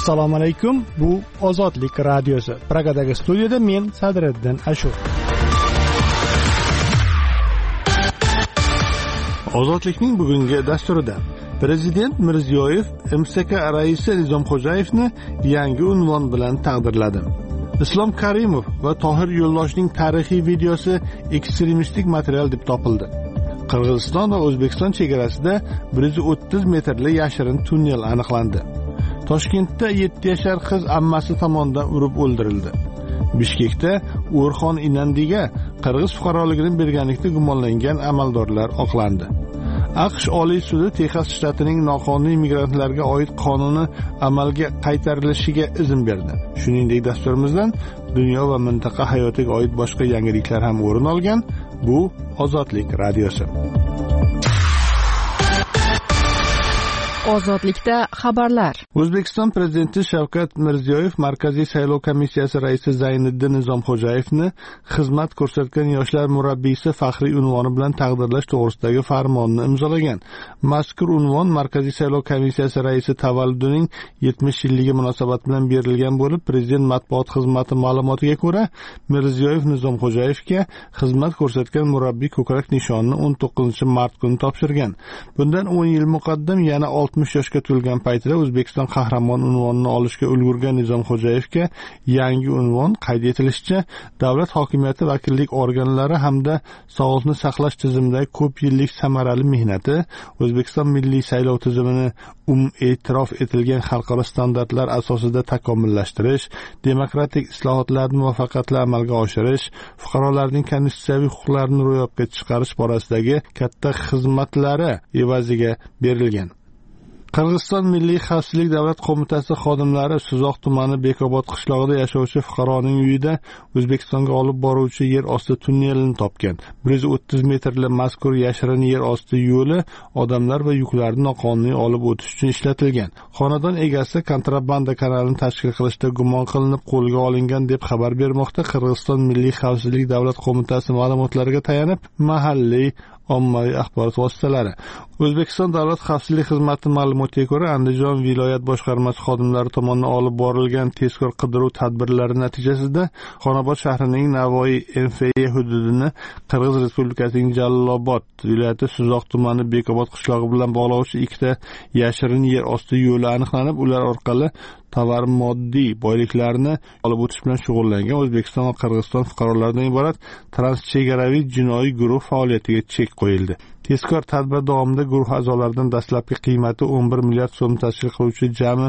Assalomu alaykum. Bu Ozodlik radiosi. Pragadagi studiyada men Sadriddin Ashur. Ozodlikning bugungi dasturida Prezident Mirziyoyev MSK raisi Nizomxo'jayevni yangi unvon bilan taqdirladi. Islom Karimov va Tohir Yo'ldoshning tarixiy videosi ekstremistik material deb topildi. Qirg'iziston va O'zbekiston chegarasida 130 metrli yashirin tunnel aniqlandi. Toshkentda 7 yashar qiz ammasi tomonidan urib o'ldirildi. Bishkekda O'rxon Inandiga qirg'iz fuqaroligini berganlikda gumonlangan amaldorlar oqlandi. AQSh Oliy sudi Texas shtatining noqonuniy migrantlarga oid qonuni amalga qaytarilishiga izn berdi. Shuningdek, dasturimizdan dunyo va mintaqa hayotiga oid boshqa yangiliklar ham o'rin olgan. Bu Ozodlik radiosi. Ozodlikda xabarlar. O'zbekiston prezidenti Shavkat Mirziyoyev Markaziy saylov komissiyasi raisi Zayniddin Nizomxo'jayevni xizmat ko'rsatgan yoshlar murabbiysi faxriy unvoni bilan taqdirlash to'g'risidagi farmonni imzolagan. Mazkur unvon Markaziy saylov komissiyasi raisi tavalludining 70 yilligi munosabati bilan berilgan bo'lib, prezident matbuot xizmati ma'lumotiga ko'ra, Mirziyoyev Nizomxo'jayevga xizmat ko'rsatgan murabbiy ko'krak nishonini 19-mart kuni topshirgan. Bundan 10 yil muqaddam yana 60 yoshga to'lgan paytida O'zbekiston qahramon unvonini olishga ulgurgan Nizomxo'jayevga yangi unvon qayd etilishicha, davlat hokimiyati vakillik organlari hamda sog'liqni saqlash tizimidagi ko'p yillik samarali mehnati, O'zbekiston milliy saylov tizimini e'tirof etilgan xalqaro standartlar asosida takomillashtirish, demokratik islohotlarni muvaffaqiyatli amalga oshirish, fuqarolarning konstitutsiyaviy huquqlarini ro'yobga chiqarish borasidagi katta xizmatlari evaziga berilgan. Qirg'iziston Milliy xavfsizlik davlat qo'mitasi xodimlari Suzoq tumani Bekobod qishlog'ida yashovchi fuqaroning uyida O'zbekistonga olib boruvchi yer osti tunnelini topgan. 130 metrli mazkur yashirin yer osti yo'li odamlar va yuklarni noqonuniy olib o'tish uchun ishlatilgan. Xonadon egasi kontrabanda kanalini tashkil qilishda gumon qilinib qo'lga olingan deb xabar bermoqda Qirg'iziston Milliy xavfsizlik davlat qo'mitasi ma'lumotlariga tayanib mahalliy ommaviy axborot vositalari. O'zbekiston davlat xavfsizlik xizmati ma'lumotiga ko'ra, Andijon viloyat boshqarmasi xodimlari tomonidan olib borilgan tezkor qidiruv tadbirlari natijasida Xonobod shahrining Navoiy MFE hududini Qirg'iz Respublikasining Jalolobod viloyati Suzoq tumani Bekobod qishlog'i bilan bog'lovchi ikkita yashirin yer osti yo'li aniqlanib, ular orqali tovar moddiy boyliklarni olib o'tish bilan shug'ullangan O'zbekiston va Qirg'iziston fuqarolaridan iborat transchegaraviy jinoiy guruh faoliyatiga chek qo'yildi. Tezkor tadbir davomida guruh a'zolaridan dastlabki qiymati 11 milliard so'm tashkil qiluvchi jami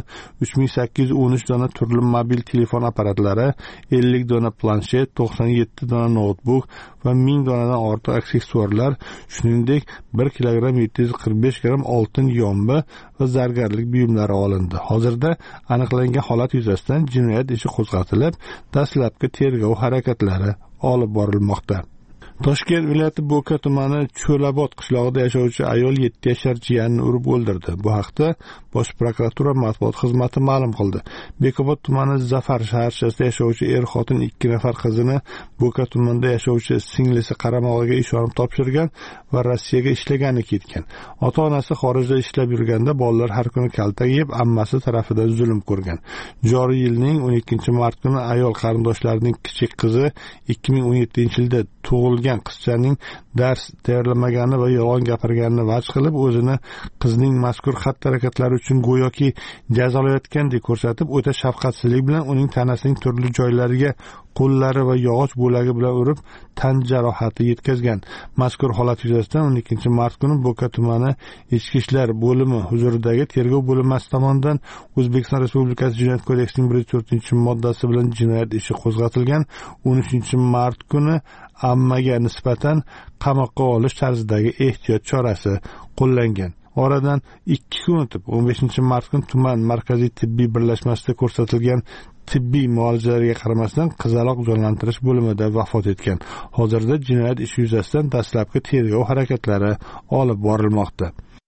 3813 dona turli mobil telefon apparatlari, 50 dona planshet, 97 dona notebook va 1000 donadan ortiq aksessuarlar, shuningdek 1 kilogramm 745 gramm oltin yombi va zargarlik buyumlari olindi. Hozirda aniqlangan holat yuzasidan jinoyat ishi qo'zg'atilib, dastlabki tergov harakatlari olib borilmoqda. Toshkent viloyati Bo'ka tumani Cho'labod qishlog'ida yashovchi ayol 7 yashar jiyanini urib o'ldirdi. Bu haqda Bosh prokuratura matbuot xizmati ma'lum qildi. Bekobod tumani Zafar shaharchasida yashovchi er-xotin 2 nafar qizini Bo'ka tumanida yashovchi singlisi qaramog'iga ishonib topshirgan va Rossiyaga ishlagani ketgan. Ota-onasi xorijda ishlab yurganda bolalar har kuni kaltak yeb, ammasi tarafidan zulm ko'rgan. Joriy yilning 12-mart kuni ayol qarindoshlarining kichik qizi 2017-yilda tug'ilgan qizchaning dars tayyorlamagani va yolg'on gapirganini vaj qilib, o'zini qizning mazkur xatti-harakatlari uchun go'yoki jazolayotgandek ko'rsatib, o'ta shafqatsizlik bilan uning tanasining turli joylariga qo'llari va yog'och bo'lagi bilan urib, tan jarohati yetkazgan. Mazkur holat yuzasidan 12-mart kuni Bo'ka tumani Ichki ishlar bo'limi huzuridagi tergov bo'linmasi tomonidan O'zbekiston Respublikasi Jinoyat kodeksining 104-moddasi bilan jinoyat ishi qo'zg'atilgan. 13-mart kuni ammaga nisbatan qamoqqa olish tarzidagi ehtiyot chorasi qo'llangan. Oradan 2 kun o'tib 15-mart kuni tuman markaziy tibbiy birlashmasida ko'rsatilgan tibbiy muolajalarga qaramasdan qizaloq jonlantirish bo'limida vafot etgan. Hozirda jinoyat ishi yuzasidan dastlabki tergov harakatlari olib borilmoqda.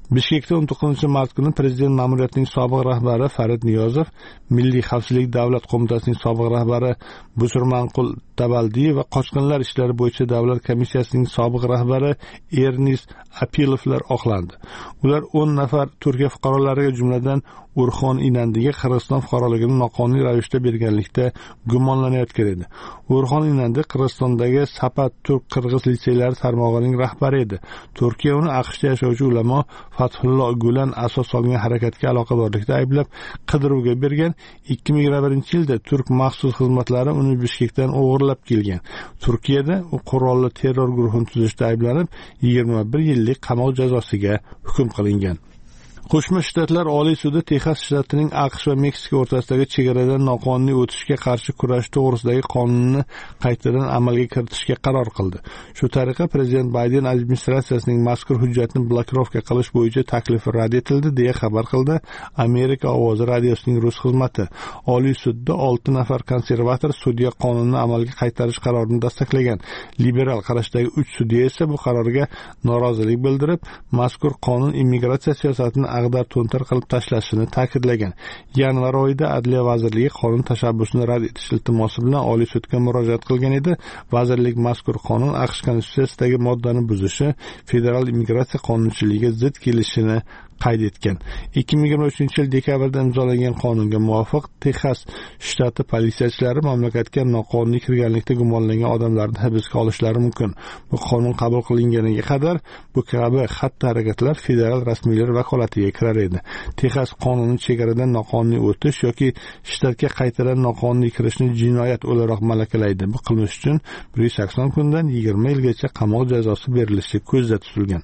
Bishkekda 19-mart kuni prezident ma'muriyatining sobiq rahbari Farid Niyozov, Milliy xavfsizlik davlat qo'mitasining sobiq rahbari Busurmanqul Tabaldiyev va qochqinlar ishlari bo'yicha davlat komissiyasining sobiq rahbari Ernest Apilovlar oqlandi. Ular 10 nafar Turkiya fuqarolariga, jumladan Urxon Inandiga Qirg'iziston fuqaroligini noqonuniy ravishda berganlikda gumonlanayotgan edi. Urxon Inandi Qirg'izistondagi Sapat turk-qirg'iz litseylari tarmog'ining rahbari edi. Turkiya uni AQShda yashovchi ulamo Fathullo Gulen asos solgan harakatga aloqadorlikda ayblab qidiruvga bergan. 2021-yilda turk maxsus xizmatlari uni Bishkekdan o'g'irlab kelgan. Turkiyada u qurolli terror guruhini tuzishda ayblanib 21 yillik qamoq jazosiga hukm qilingan. Qo'shma Shtatlar Oliy sudi Texas shtatining AQSh va Meksika o'rtasidagi chegaradan noqonuniy o'tishga qarshi kurash to'g'risidagi qonunni qaytadan amalga kiritishga qaror qildi. Shu tariqa prezident Bayden administratsiyasining mazkur hujjatni blokirovka qilish bo'yicha taklifi rad etildi, deya xabar qildi Amerika ovozi radiosining rus xizmati. Oliy sudda 6 nafar konservator sudya qonunni amalga qaytarish qarorini dasturlagan. Liberal qarashdagi 3 sudya esa bu qarorga norozilik bildirib, mazkur qonun immigratsiya siyosatini ag'dar-to'ntar qilib tashlashini ta'kidlagan. Yanvar oyida Adliya vazirligi qonun tashabbusini rad etish iltimosi bilan Oliy sudga murojaat qilgan edi. Vazirlik mazkur qonun AQSh konstitutsiyasidagi moddani buzishi, federal immigratsiya qonunchiligiga zid kelishini qayd etgan. 2023 yil dekabrda imzolangan qonunga muvofiq Texas shtati politsiyachilari mamlakatga noqonuniy kirganlikda gumonlangan odamlarni hibsga olishlari mumkin. Bu qonun qabul qilinganiga qadar bu kabi xatti-harakatlar federal rasmiylar vakolatiga kirar edi. Texas qonuni chegaradan noqonuniy o'tish yoki shtatga qaytadan noqonuniy kirishni jinoyat o'laroq malakalaydi. Bu qilmish uchun 180 kundan 20 yilgacha qamoq jazosi berilishi ko'zda tutilgan.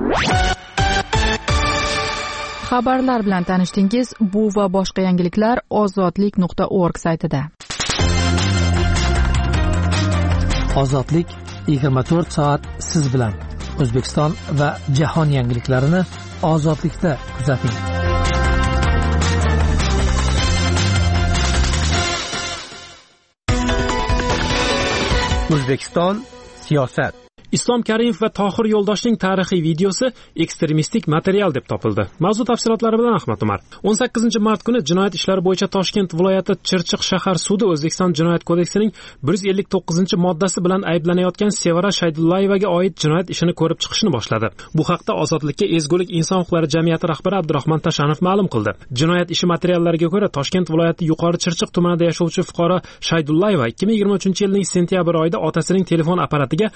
Xabarlar bilan tanishdingiz. Bu va boshqa yangiliklar ozodlik.org saytida. Ozodlik 24 soat siz bilan. O'zbekiston va jahon yangiliklarini ozodlikda kuzating. O'zbekiston siyosat. Islom Karimov va Tohir Yo'ldoshning tarixiy videosi ekstremistik material deb topildi. Mavzu tafsilotlari bilan Ahmad Umar. 18-mart kuni Jinoyat ishlari bo'yicha Toshkent viloyati Chirchiq shahar sudi O'zbekiston Jinoyat kodeksining 159-moddasi bilan ayblanayotgan Sevara Shaydullayevaga oid jinoyat ishini ko'rib chiqishni boshladi. Bu haqda Ozodlikka Ezgulik inson huquqlari jamiyati rahbari Abdurahmon Tashanov ma'lum qildi. Jinoyat ishi materiallariga ko'ra, Toshkent viloyati Yuqori Chirchiq tumanida yashovchi fuqaro Shaydullayeva 2023-yilning sentyabr oyida otasining telefon apparatiga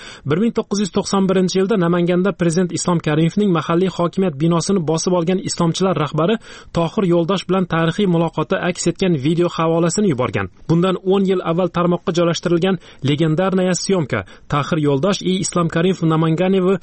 1991-yilda Namanganda prezident Islom Karimovning mahalliy hokimiyat binosini bosib olgan islomchilar rahbari Tohir Yo'ldosh bilan tarixiy muloqoti aks etgan video havolasini yuborgan. Bundan 10 yil avval tarmoqqa joylashtirilgan legendarная съемка Tohir Yo'ldosh и Islom Karimov в Намангане в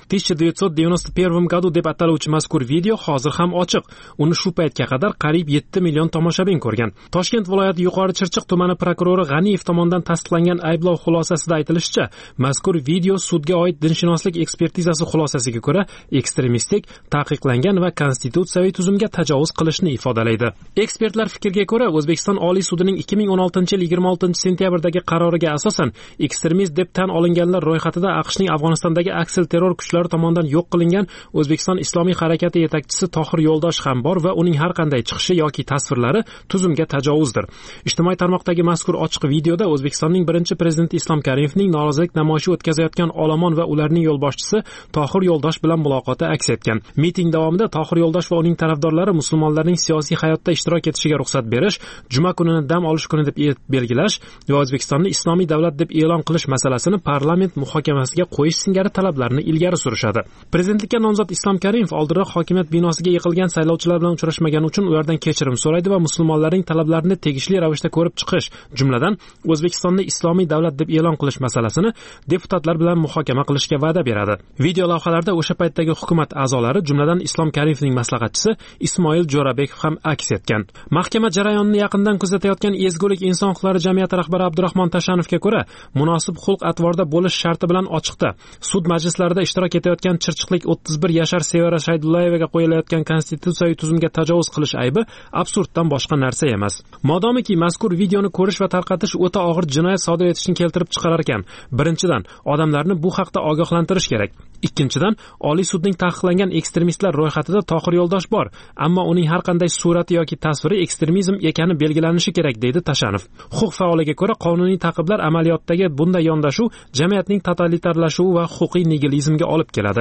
1991 году deb ataluvchi mazkur video hozir ham ochiq. Uni shu paytga qadar qariyb 7 million tomoshabin ko'rgan. Toshkent viloyati Yuqori Chirchiq tumani prokurori G'aniyev tomonidan tasdiqlangan ayblov xulosasida aytilishicha, mazkur video sudga oid dinshunoslik ekspertizasi xulosasiga ko'ra ekstremistik, taqiqlangan va konstitutsiyaviy tuzumga tajovuz qilishni ifodalaydi. Ekspertlar fikriga ko'ra, O'zbekiston Oliy sudining 2016-yil 26-sentyabrdagi qaroriga asosan ekstremist deb tan olinganlar ro'yxatida AQShning Afg'onistondagi aksil terror kuchlari tomonidan yo'q qilingan O'zbekiston Islomiy harakati yetakchisi Tohir Yo'ldosh ham bor va uning har qanday chiqishi yoki tasvirlari tuzumga tajovuzdir. Ijtimoiy tarmoqdagi mazkur ochiq videoda O'zbekistonning birinchi prezidenti Islom Karimovning norozilik namoyishi o'tkazayotgan olomon va ularning yo'lboshchisi Tohir Yo'ldosh bilan muloqoti aks etgan. Miting davomida Tohir Yo'ldosh va uning tarafdorlari musulmonlarning siyosiy hayotda ishtirok etishiga ruxsat berish, juma kunini dam olish kuni deb belgilash va O'zbekistonni islomiy davlat deb e'lon qilish masalasini parlament muhokamasiga qo'yish singari talablarni ilgari surishadi. Prezidentlikka nomzod Islom Karimov oldinroq hokimiyat binosiga yiqilgan saylovchilar bilan uchrashmagani uchun ulardan kechirim so'raydi va musulmonlarning talablarini tegishli ravishda ko'rib chiqish, jumladan O'zbekistonni islomiy davlat deb e'lon qilish masalasini deputatlar bilan muhokama qilishga va'da beradi. Video lavhalarda o'sha paytdagi hukumat a'zolari, jumladan Islom Karimovning maslahatchisi Ismoil Jo'rabekov ham aks etgan. Mahkama jarayonini yaqindan kuzatayotgan Ezgulik inson huquqlari jamiyati rahbari Abdurahmon Tashanovga ko'ra, munosib xulq-atvorda bo'lish sharti bilan ochiqda sud majlislarida ishtirok etayotgan chirchiqlik 31 yashar Sevara Shaydullayevaga qo'yilayotgan konstitutsiyaviy tuzumga tajovuz qilish aybi absurddan boshqa narsa emas. Modomiki mazkur videoni ko'rish va tarqatish o'ta og'ir jinoyat sodir etishni keltirib chiqarar ekan. Birinchidan, odamlarni bu haqda to'g'risida ogohlantirish kerak. Ikkinchidan, Oliy sudning taqiqlangan ekstremistlar ro'yxatida Tohir Yo'ldosh bor, ammo uning har qanday surati yoki tasviri ekstremizm ekani belgilanishi kerak, deydi Tashanov. Huquq faoliga ko'ra, qonuniy ta'qiblar amaliyotdagi bunday yondashuv jamiyatning totalitarlashuvi va huquqiy nigilizmga olib keladi.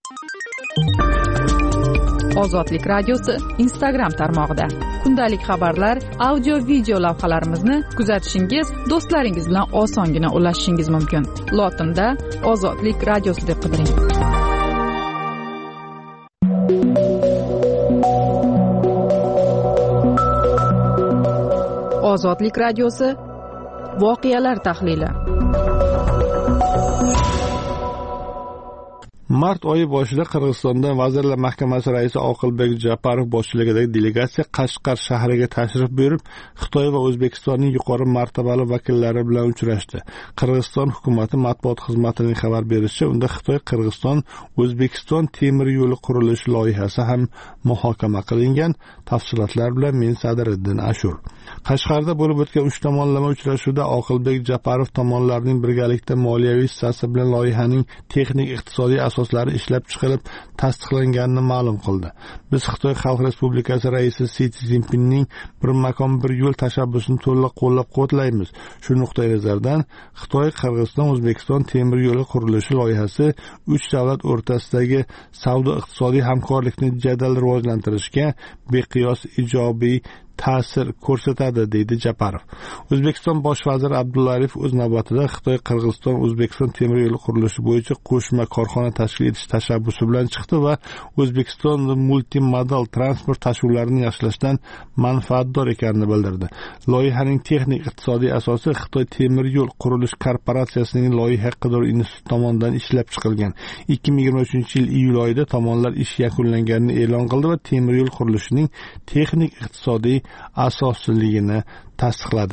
Ozodlik radiosi Instagram tarmog'ida kundalik xabarlar, audio, video lavhalarimizni kuzatishingiz, do'stlaringiz bilan osongina ulashishingiz mumkin. Lotinda Ozodlik radiosi deb qidiring. Ozodlik radiosi voqealar tahlili. Mart oyi boshida Qirg'izistonda Vazirlar Mahkamasi raisi Oqilbek Japarov boshchiligidagi delegatsiya Qashqar shahriga tashrif buyurib, Xitoy va O'zbekistonning yuqori martabali vakillari bilan uchrashdi. Qirg'iziston hukumati matbuot xizmatining xabar berishicha, unda Xitoy-Qirg'iziston O'zbekiston temir yo'li qurilishi loyihasi ham muhokama qilingan. Tafsilotlar bilan men Sadiriddin Ashur. Qashqarda bo'lib o'tgan 3 tomonlama uchrashuvda Oqilbek Japarov tomonlarning birgalikda moliyaviy hissasi bilan loyihaning texnik iqtisodiy asoslari ishlab chiqilib tasdiqlanganini ma'lum qildi. Biz Xitoy Xalq Respublikasi raisi Si Szinpinning bir makon bir yo'l tashabbusini to'liq qo'llab-quvvatlaymiz. Shu nuqtai nazardan Xitoy, Qirg'iziston, O'zbekiston temir yo'li qurilishi loyihasi 3 davlat o'rtasidagi savdo-iqtisodiy hamkorlikni jadal rivojlantirishga beqiyos ijobiy ta'sir ko'rsatadi, deydi Japarov. O'zbekiston bosh vaziri Abdulla Aripov o'z navbatida Xitoy, Qirg'iziston, O'zbekiston temir yo'li qurilishi bo'yicha qo'shma korxona tashkil etish tashabbusi bilan chiqdi va O'zbekiston multimodal transport tashuvlarini yaxshilashdan manfaatdor ekanini bildirdi. Loyihaning texnik iqtisodiy asosi Xitoy temir yo'l qurilish korporatsiyasining loyiha qidiruv instituti tomonidan ishlab chiqilgan. 2023-yil iyul oyida tomonlar ish yakunlanganini e'lon qildi va temir yo'l qurilishining texnik iqtisodiy asosliligini tasdiqladi.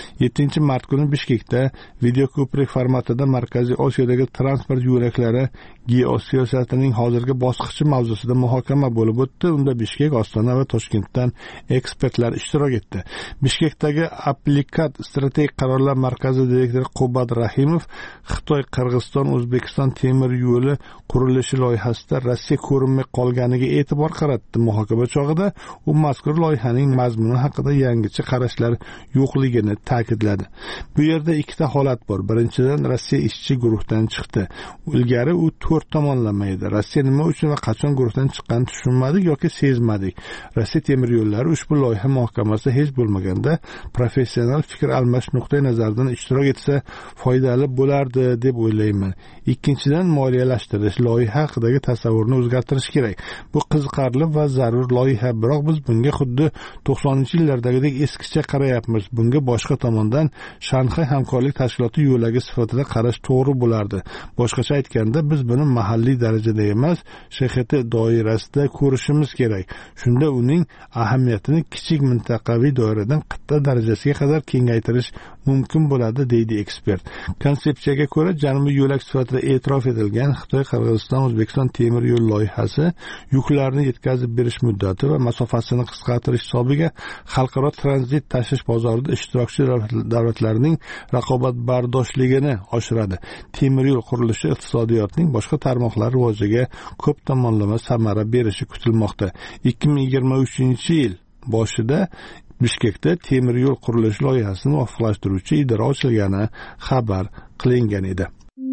7-mart kuni Bishkekda videoko'prik formatida Markaziy Osiyodagi transport yo'laklari geosiyosatining hozirgi bosqichi mavzusida muhokama bo'lib o'tdi. Unda Bishkek, Ostona va Toshkentdan ekspertlar ishtirok etdi. Bishkekdagi Applikat strategik qarorlar markazi direktori Qo'bat Rahimov Xitoy, Qirg'iziston, O'zbekiston temir yo'li qurilishi loyihasida Rossiya ko'rinmay qolganiga e'tibor qaratdi. Muhokama chog'ida u mazkur loyihaning mazmuni haqida yangicha qarashlar yo'qligini ta'kidladi. Bu yerda ikkita holat bor. Birinchidan, Rossiya ishchi guruhdan chiqdi. Ilgari u 4 tomonlama edi. Rossiya nima uchun va qachon guruhdan chiqqanini tushunmadik yoki sezmadik. Rossiya temir yo'llari ushbu loyiha muhokamasida hech bo'lmaganda professional fikr almashish nuqtai nazaridan ishtirok etsa foydali bo'lardi deb o'ylayman. Ikkinchidan, moliyalashtirish loyiha haqidagi tasavvurni o'zgartirish kerak. Bu qiziqarli va zarur loyiha, biroq biz bunga xuddi 90-yillardagidek eskicha qarayapmiz. Bunga boshqa tomondan Shanxay hamkorlik tashkiloti yo'lagi sifatida qarash to'g'ri bo'lardi. Boshqacha aytganda, biz buni mahalliy darajada emas, SHT doirasida ko'rishimiz kerak. Shunda uning ahamiyatini kichik mintaqaviy doiradan qit'a darajasiga qadar kengaytirish mumkin bo'ladi, deydi ekspert. Konsepsiyaga ko'ra, janubiy yo'lak sifatida e'tirof etilgan Xitoy, Qirg'iziston, O'zbekiston temir yo'l loyihasi yuklarni yetkazib berish muddati va masofasini qisqartirish hisobiga xalqaro tranzit tashish bozorida ishtirokchi davlatlarning raqobatbardoshligini oshiradi. Temir yo'l qurilishi iqtisodiyotning boshqa tarmoqlari rivojiga ko'p tomonlama samara berishi kutilmoqda. 2023-yil boshida Bishkekda temir yo'l qurilishi loyihasini muvofiqlashtiruvchi idora ochilgani xabar qilingan edi.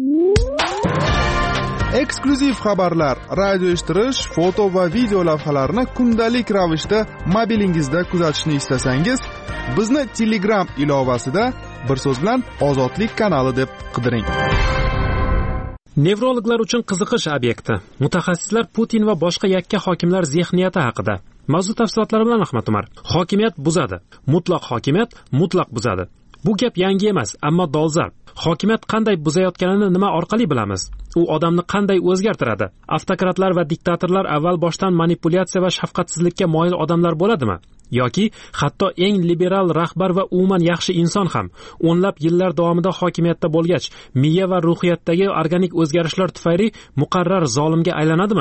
Eksklyuziv xabarlar, radio eshittirish, foto va video lavhalarni kundalik ravishda mobilingizda kuzatishni istasangiz, bizni Telegram ilovasida bir so'z bilan Ozodlik kanali deb qidiring. Nevrologlar uchun qiziqish obyekti. Mutaxassislar Putin va boshqa yakka hokimlar zehniyati haqida. Mavzu tafsilotlari bilan Ahmad Umar. Hokimiyat buzadi. Mutlaq hokimiyat mutlaq buzadi. Bu gap yangi emas, ammo dolzarb. Hokimiyat qanday buzayotganini nima orqali bilamiz? U odamni qanday o'zgartiradi? Avtokratlar va diktatorlar avval boshdan manipulyatsiya va shafqatsizlikka moyil odamlar bo'ladimi? Yoki hatto eng liberal rahbar va umuman yaxshi inson ham o'nlab yillar davomida hokimiyatda bo'lgach, miya va ruhiyatdagi organik o'zgarishlar tufayli muqarrar zolimga aylanadimi?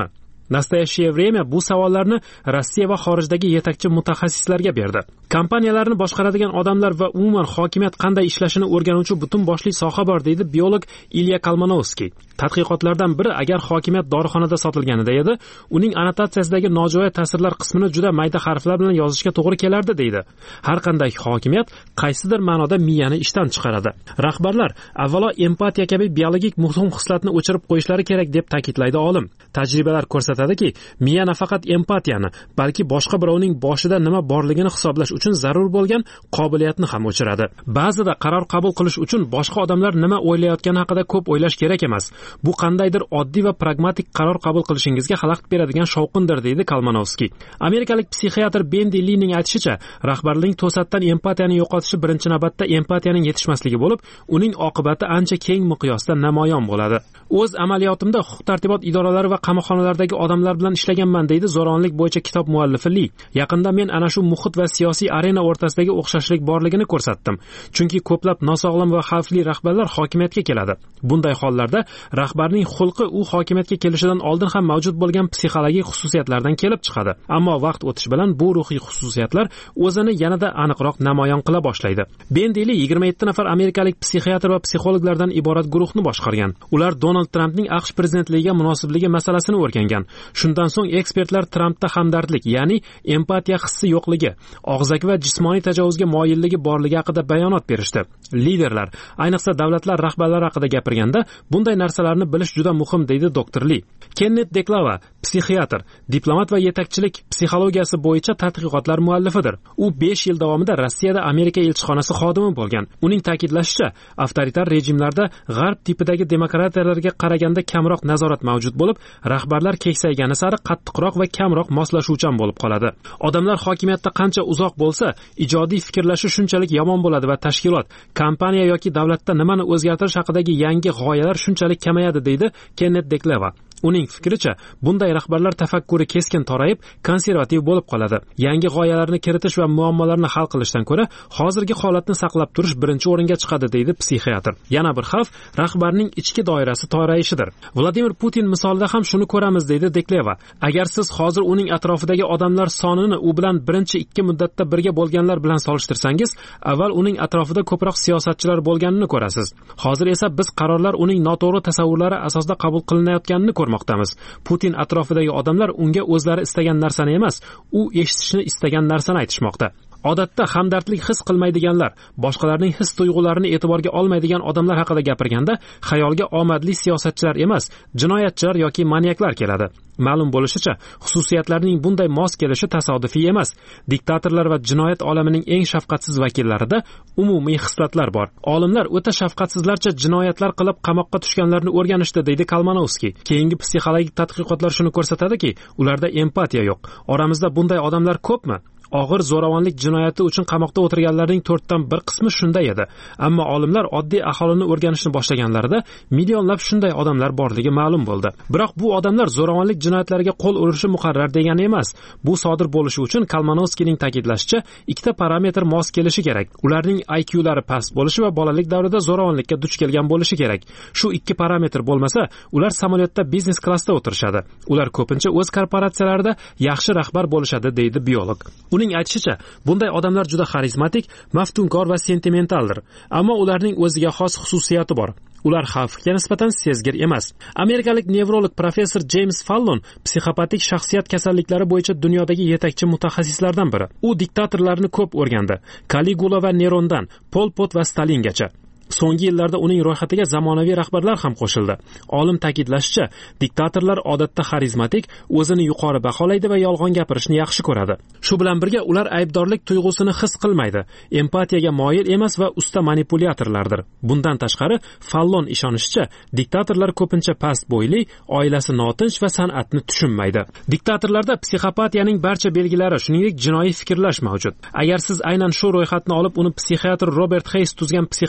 Nastoящее время bu savollarni Rossiya va xorijdagi yetakchi mutaxassislarga berdi. Kompaniyalarni boshqaradigan odamlar va umuman hokimiyat qanday ishlashini o'rganuvchi butun boshli soha bor, deydi biolog Ilya Kalmanovskiy. Tadqiqotlardan biri agar hokimiyat dorixonada sotilganida edi, uning annotatsiyasidagi nojo'ya ta'sirlar qismini juda mayda harflar bilan yozishga to'g'ri kelardi, deydi. Har qanday hokimiyat qaysidir ma'noda miyani ishdan chiqaradi. Rahbarlar avvalo empatiya kabi biologik muhim xislatni o'chirib qo'yishlari kerak deb ta'kidlaydi olim. Tajribalar ko'rsatadiki, miya nafaqat empatiyani, balki boshqa birovning boshida nima borligini hisoblash uchun zarur bo'lgan qobiliyatni ham o'chiradi. Ba'zida qaror qabul qilish uchun boshqa odamlar nima o'ylayotgani haqida ko'p o'ylash kerak emas. Bu qandaydir oddiy va pragmatik qaror qabul qilishingizga xalaqit beradigan shovqindir, deydi Kalmanovskiy. Amerikalik psixiatr Bendy Lining aytishicha, rahbarning to'satdan empatiyani yo'qotishi birinchi navbatda empatiyaning yetishmasligi bo'lib, uning oqibati ancha keng miqyosda namoyon bo'ladi. O'z amaliyotimda huquq-tartibot idoralari va qamoqxonalardagi odamlar bilan ishlaganman, deydi zo'ravonlik bo'yicha kitob muallifi Li. Yaqinda men ana shu muhit va siyosiy arena o'rtasidagi o'xshashlik borligini ko'rsatdim. Chunki ko'plab nosog'lom va xavfli rahbarlar hokimiyatga keladi. Bunday hollarda rahbarning xulqi u hokimiyatga kelishidan oldin ham mavjud bo'lgan psixologik xususiyatlardan kelib chiqadi. Ammo vaqt o'tishi bilan bu ruhiy xususiyatlar o'zini yanada aniqroq namoyon qila boshlaydi. Bendy Li 27 nafar amerikalik psixiatr va psixologlardan iborat guruhni boshqargan. Ular Donald Trampning AQSh prezidentligiga munosibligi masalasini o'rgangan. Shundan so'ng ekspertlar Trampda hamdardlik, ya'ni empatiya hissi yo'qligi, og'zaki va jismoniy tajovuzga moyilligi borligi haqida bayonot berishdi. Liderlar, ayniqsa davlatlar rahbarlari haqida gapirganda bunday narsalarni bilish juda muhim, deydi doktor Li. Kenneth Deklava, psixiatr, diplomat va yetakchilik psixologiyasi bo'yicha tadqiqotlar muallifidir. U 5 yil davomida Rossiyada Amerika elchixonasi xodimi bo'lgan. Uning ta'kidlashicha, avtoritar rejimlarda g'arb tipidagi demokratiyalarga qaraganda kamroq nazorat mavjud bo'lib, rahbarlar keksaygani sari qattiqroq va kamroq moslashuvchan bo'lib qoladi. Odamlar hokimiyatda qancha uzoq bo'lsa, ijodiy fikrlashi shunchalik yomon bo'ladi va tashkilot, kompaniya yoki davlatda nimani o'zgartirish haqidagi yangi g'oyalar shunchalik kamayadi, deydi Kenneth Deklava. Uning fikricha, bunday rahbarlar tafakkuri keskin torayib, konservativ bo'lib qoladi. Yangi g'oyalarni kiritish va muammolarni hal qilishdan ko'ra, hozirgi holatni saqlab turish birinchi o'ringa chiqadi, deydi psixiatr. Yana bir xavf rahbarning ichki doirasi torayishidir. Vladimir Putin misolida ham shuni ko'ramiz, deydi Dekleva. Agar siz hozir uning atrofidagi odamlar sonini u bilan birinchi 2 muddatda birga bo'lganlar bilan solishtirsangiz, avval uning atrofida ko'proq siyosatchilar bo'lganini ko'rasiz. Hozir esa biz qarorlar uning noto'g'ri tasavvurlari asosida qabul qilinayotganini ko'rmoqdamiz. Putin atrofidagi odamlar unga o'zlari istagan narsani emas, u eshitishni istagan narsani aytishmoqda. Odatda hamdardlik his qilmaydiganlar, boshqalarning his tuyg'ularini e'tiborga olmaydigan odamlar haqida gapirganda xayolga omadli siyosatchilar emas, jinoyatchilar yoki maniaklar keladi. Ma'lum bo'lishicha, xususiyatlarning bunday mos kelishi tasodifiy emas. Diktatorlar va jinoyat olamining eng shafqatsiz vakillarida umumiy xislatlar bor. Olimlar o'ta shafqatsizlarcha jinoyatlar qilib qamoqqa tushganlarni o'rganishdi, deydi Kalmanovskiy. Keyingi psixologik tadqiqotlar shuni ko'rsatadiki, ularda empatiya yo'q. Oramizda bunday odamlar ko'pmi? Og'ir zo'ravonlik jinoyati uchun qamoqda o'tirganlarning 4dan 1 qismi shunday edi. Ammo olimlar oddiy aholini o'rganishni boshlaganlarida millionlab shunday odamlar borligi ma'lum bo'ldi. Biroq bu odamlar zo'ravonlik jinoyatlariga qo'l urishi muqarrar degani emas. Bu sodir bo'lishi uchun Kalmanovskiyning ta'kidlashicha, ikkita parametr mos kelishi kerak. Ularning IQ-lari past bo'lishi va bolalik davrida zo'ravonlikka duch kelgan bo'lishi kerak. Shu ikki parametr bo'lmasa, ular samolyotda biznes klassda o'tirishadi. Ular ko'pincha o'z korporatsiyalarida yaxshi rahbar bo'lishadi, deydi biolog. Uning aytishicha, bunday odamlar juda xarizmatik, maftunkor va sentimentaldir, ammo ularning o'ziga xos xususiyati bor. Ular xavfga nisbatan sezgir emas. Amerikalik nevrolog professor James Fallon psixopatik shaxsiyat kasalliklari bo'yicha dunyodagi yetakchi mutaxassislardan biri. U diktatorlarni ko'p o'rgandi. Caligula va Nerondan Pol Pot va Stalingacha. So'nggi yillarda uning ro'yxatiga zamonaviy rahbarlar ham qo'shildi. Olim ta'kidlashicha, diktatorlar odatda xarizmatik, o'zini yuqori baholaydi va yolg'on gapirishni yaxshi ko'radi. Shu bilan birga ular aybdorlik tuyg'usini his qilmaydi, empatiyaga moyil emas va usta manipulyatorlardir. Bundan tashqari, Fallon ishonishicha, diktatorlar ko'pincha past bo'yli, oilasi notinch va san'atni tushunmaydi. Diktatorlarda psixopatiyaning barcha belgilari, shuningdek jinoiy fikrlash mavjud. Agar siz aynan shu ro'yxatni olib, uni psixiatr Robert Hayes tuzgan psixopatiyaning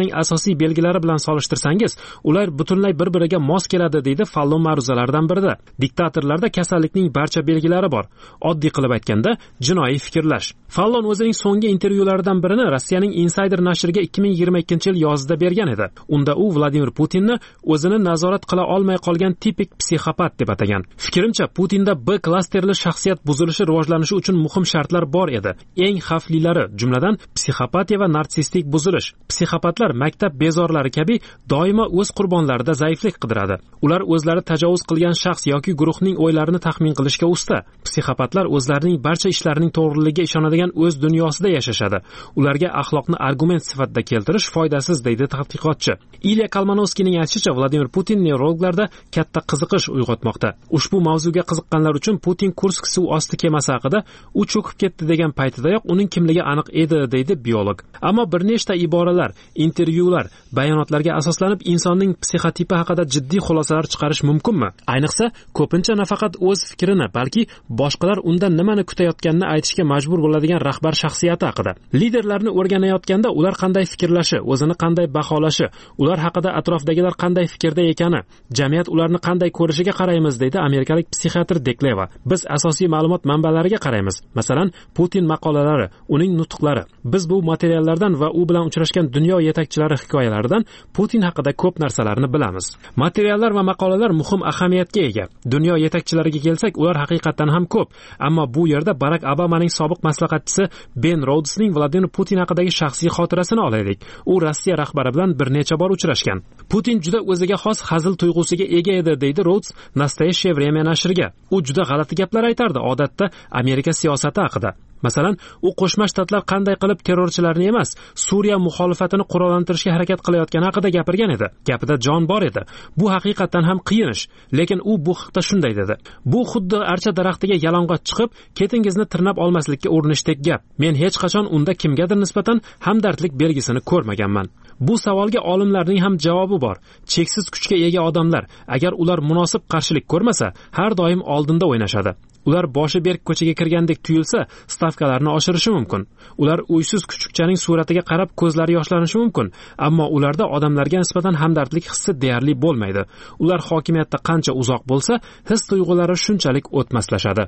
kasalliklarning asosiy belgilari bilan solishtirsangiz, ular butunlay bir-biriga mos keladi, deydi Fallon ma'ruzalaridan birida. Diktatorlarda kasallikning barcha belgilari bor. Oddiy qilib aytganda, jinoiy fikrlash. Fallon o'zining so'nggi intervyularidan birini Rossiyaning Insider nashriga 2022-yil yozida bergan edi. Unda u Vladimir Putinni o'zini nazorat qila olmay qolgan tipik psixopat deb atagan. Fikrimcha, Putinda B klasterli shaxsiyat buzilishi rivojlanishi uchun muhim shartlar bor edi. Eng xavflilari, jumladan psixopatiya va narsistik buzilish. Psixopatlar maktab bezorlari kabi doimo o'z qurbonlarida zaiflik qidiradi. Ular o'zlari tajovuz qilgan shaxs yoki guruhning o'ylarini taxmin qilishga usta. Psixopatlar o'zlarining barcha ishlarining to'g'riligiga ishonadigan o'z dunyosida yashashadi. Ularga axloqni argument sifatida keltirish foydasiz, deydi tadqiqotchi. Ilya Kalmanovskiyning aytishicha, Vladimir Putin neurologlarda katta qiziqish uyg'otmoqda. Ushbu mavzuga qiziqqanlar uchun Putin Kursk suv osti kemasi haqida u cho'kib ketdi degan paytidayoq uning kimligi aniq edi, deydi biolog. Ammo bir nechta iboralar, intervyular, bayonotlarga asoslanib insonning psixotipi haqida jiddiy xulosalar chiqarish mumkinmi? Ayniqsa, ko'pincha nafaqat o'z fikrini, balki boshqalar undan nimani kutayotganini aytishga majbur bo'ladigan rahbar shaxsiyati haqida. Liderlarni o'rganayotganda ular qanday fikrlashi, o'zini qanday baholashi, ular haqida atrofdagilar qanday fikrda ekani, jamiyat ularni qanday ko'rishiga qaraymiz, deydi amerikalik psixiatr Dekleva. Biz asosiy ma'lumot manbalariga qaraymiz. Masalan, Putin maqolalari, uning nutqlari. Biz bu materiallardan va u bilan uchrashgan dunyo yetakchilari hikoyalaridan Putin haqida ko'p narsalarni bilamiz. Materiallar va maqolalar muhim ahamiyatga ega. Dunyo yetakchilariga kelsak, ular haqiqatan ham ko'p. Ammo bu yerda Barack Obamaning sobiq maslahatchisi Ben Rhodesning Vladimir Putin haqidagi shaxsiy xotirasini olaylik. U Rossiya rahbari bilan bir necha bor uchrashgan. Putin juda o'ziga xos hazil tuyg'usiga ega edi, deydi Rhodes Nastoящее время nashriga. U juda g'alati gaplar aytardi, odatda Amerika siyosati haqida. Masalan, u Qo'shma Shtatlar qanday qilib terrorchilarni emas, Suriya muxolifatini qurollantirishga harakat qilayotgani haqida gapirgan edi. Gapida jon bor edi. Bu haqiqatan ham qiyin ish, lekin u bu haqda shunday dedi. Bu xuddi archa daraxtiga yalang'och chiqib, ketingizni tirnab olmaslikka urinishdek gap. Men hech qachon unda kimgadir nisbatan hamdardlik belgisini ko'rmaganman. Bu savolga olimlarning ham javobi bor. Cheksiz kuchga ega odamlar, agar ular munosib qarshilik ko'rmasa, har doim oldinda o'ynashadi. Ular boshi berk ko'chaga kirgandek tuyulsa, stavkalarni oshirishi mumkin. Ular uysiz kuchukchaning suratiga qarab ko'zlari yoshlanishi mumkin, ammo ularda odamlarga nisbatan hamdardlik hissi deyarli bo'lmaydi. Ular hokimiyatda qancha uzoq bo'lsa, his-tuyg'ulari shunchalik o'tmaslashadi.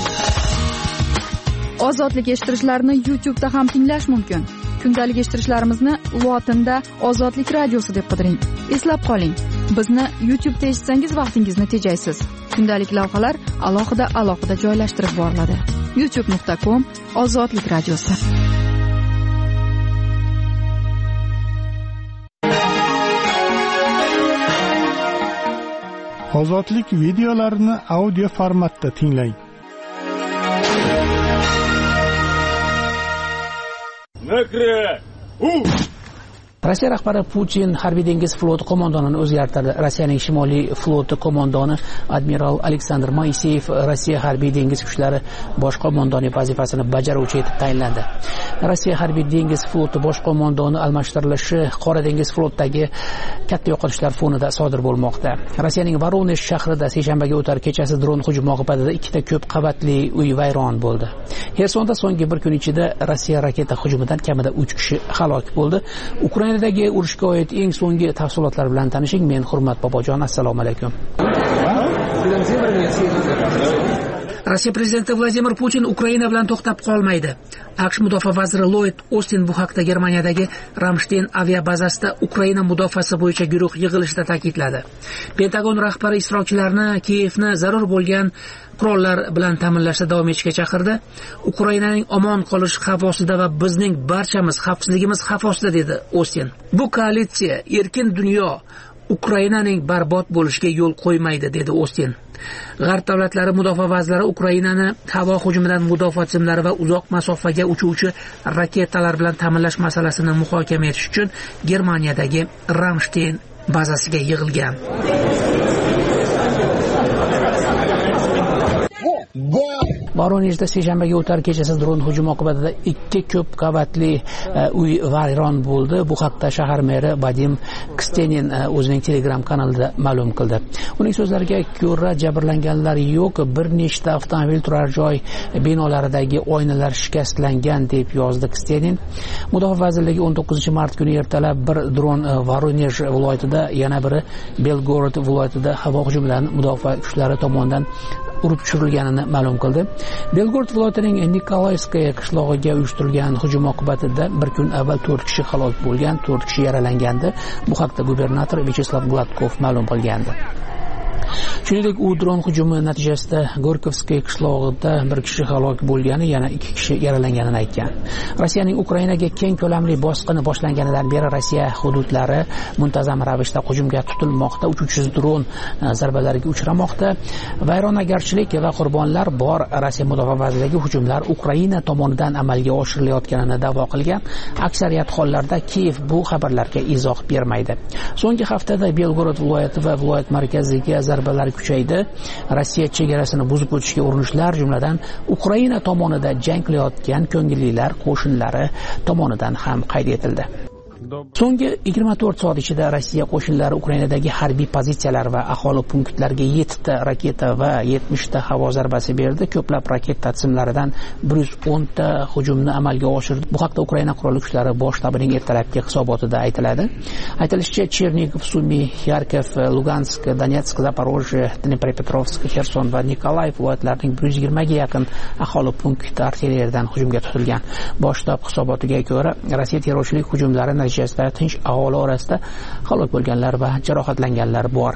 Ozodlik eshittirishlarni YouTube'da ham tinglash mumkin. Kundalik eshittirishlarimizni lotinda Ozodlik radiosi deb qidiring. Eslab qoling, bizni YouTube'da eshitsangiz vaqtingizni tejaysiz. Kundalik lavhalar alohida joylashtirib boriladi. youtube.com/Ozodlik radiosi. Ozodlik videolarini audio formatda tinglang. Rossiya rahbari Putin harbiy dengiz floti qo'mondonini o'zgartirdi. Rossiyaning Shimoliy floti qo'mondoni admiral Aleksandr Moiseyev Rossiya harbiy dengiz kuchlari bosh qo'mondoni vazifasini bajaruvchi etib tayinlandi. Rossiya harbiy dengiz floti bosh qo'mondoni almashtirilishi Qora dengiz flotidagi katta yo'qotishlar fonida sodir bo'lmoqda. Rossiyaning Voronezh shahrida seshanbaga o'tar kechasi dron hujumi oqibatida ikkita ko'p qavatli uy vayron bo'ldi. Xersonda so'nggi bir kun ichida Rossiya raketa hujumidan kamida 3 kishi halok bo'ldi. Ukrainadagi urushga oid eng so'nggi tafsilotlar bilan tanishing. Men Hurmat Bobojon, assalomu alaykum. Rossiya prezidenti Vladimir Putin Ukraina bilan to'xtab qolmaydi. AQSh mudofaa vaziri Lloyd Ostin bu haqda Germaniyadagi Ramstein aviabazasida Ukraina mudofaasi bo'yicha guruh yig'ilishida ta'kidladi. Pentagon rahbari ishtirokchilarni Kiyevni zarur bo'lgan qurollar bilan ta'minlashda davom etishga chaqirdi. Ukrainaning omon qolish xavf ostida va bizning barchamiz xavfsizligimiz xavf ostida, dedi Ostin. Bu koalitsiya erkin dunyo Ukrainaning barbod bo'lishiga yo'l qo'ymaydi, dedi Ostin. G'arb davlatlari mudofaa vazirlari Ukrainani havo hujumidan mudofaa tizimlari va uzoq masofaga uchuvchi raketalar bilan ta'minlash masalasini muhokama etish uchun Germaniyadagi Ramstein bazasiga yig'ilgan. Voronejda seshanbaga o'tar kechasi dron hujumi oqibatida 2 ko'p qavatli uy vayron bo'ldi. Bu haqda shahar meri Vadim Kstenin o'zining Telegram kanalida ma'lum qildi. Uning so'zlariga ko'ra, jabrlanganlar yo'q, bir nechta avtomobil turar joy binolaridagi oynalar shikastlangan deb yozdi Kstenin. Mudofaa vazirligi 19-mart kuni ertalab bir dron Voronej viloyatida, yana biri Belgorod viloyatida havo hujumidan mudofaa kuchlari tomonidan urib tushirilganini ma'lum qildi. Belgorod viloyatining Nikolayskaya qishlog'iga uyushtirilgan hujum oqibatida bir kun avval 4 kishi halok bo'lgan, 4 kishi yaralangandi. Bu haqda gubernator Vyacheslav Gladkov ma'lum qilgandi. Shuningdek, u dron hujumi natijasida Gorkovskiy qishlog'ida bir kishi halok bo'lgani, yana 2 kishi yaralanganini aytgan. Rossiyaning Ukrainaga keng ko'lamli bosqini boshlanganidan beri Rossiya hududlari muntazam ravishda hujumga tutilmoqda, uchuvchisiz dron zarbalariga uchramoqda. Vayronagarchilik va qurbonlar bor. Rossiya mudofaa vazirligi hujumlar Ukraina tomonidan amalga oshirilayotganini da'vo qilgan. Aksariyat hollarda Kiyev bu xabarlarga izoh bermaydi. So'nggi haftada Belgorod viloyati va viloyat markaziga zarbalar kuchaydi. Rossiya chegarasini buzib o'tishga urinishlar, jumladan Ukraina tomonida jang qilayotgan ko'ngillilar qo'shinlari tomonidan ham qayd etildi. So'nggi 24 soat ichida Rossiya qo'shinlari Ukrainadagi harbiy pozitsiyalar va aholi punktlariga 7 ta raketa va 70 ta havo zarbasi berdi. Ko'plab raketa tizimlaridan 110 ta hujumni amalga oshirdi. Bu haqda Ukraina qurolli kuchlari bosh shtabining ertalabki hisobotida aytiladi. Aytilishicha, Chernigov, Sumy, Kharkiv, Lugansk, Donetsk, Zaporojye, Dnepropetrovsk, Kherson va Nikolayev viloyatlarining 120 ga yaqin aholi punkti artilleriyadan hujumga tutilgan. Bosh shtab hisobotiga ko'ra, Rossiya terrorchilik hujumlari natijasida tinch aholi orasida halok bo'lganlar va jarohatlanganlar bor.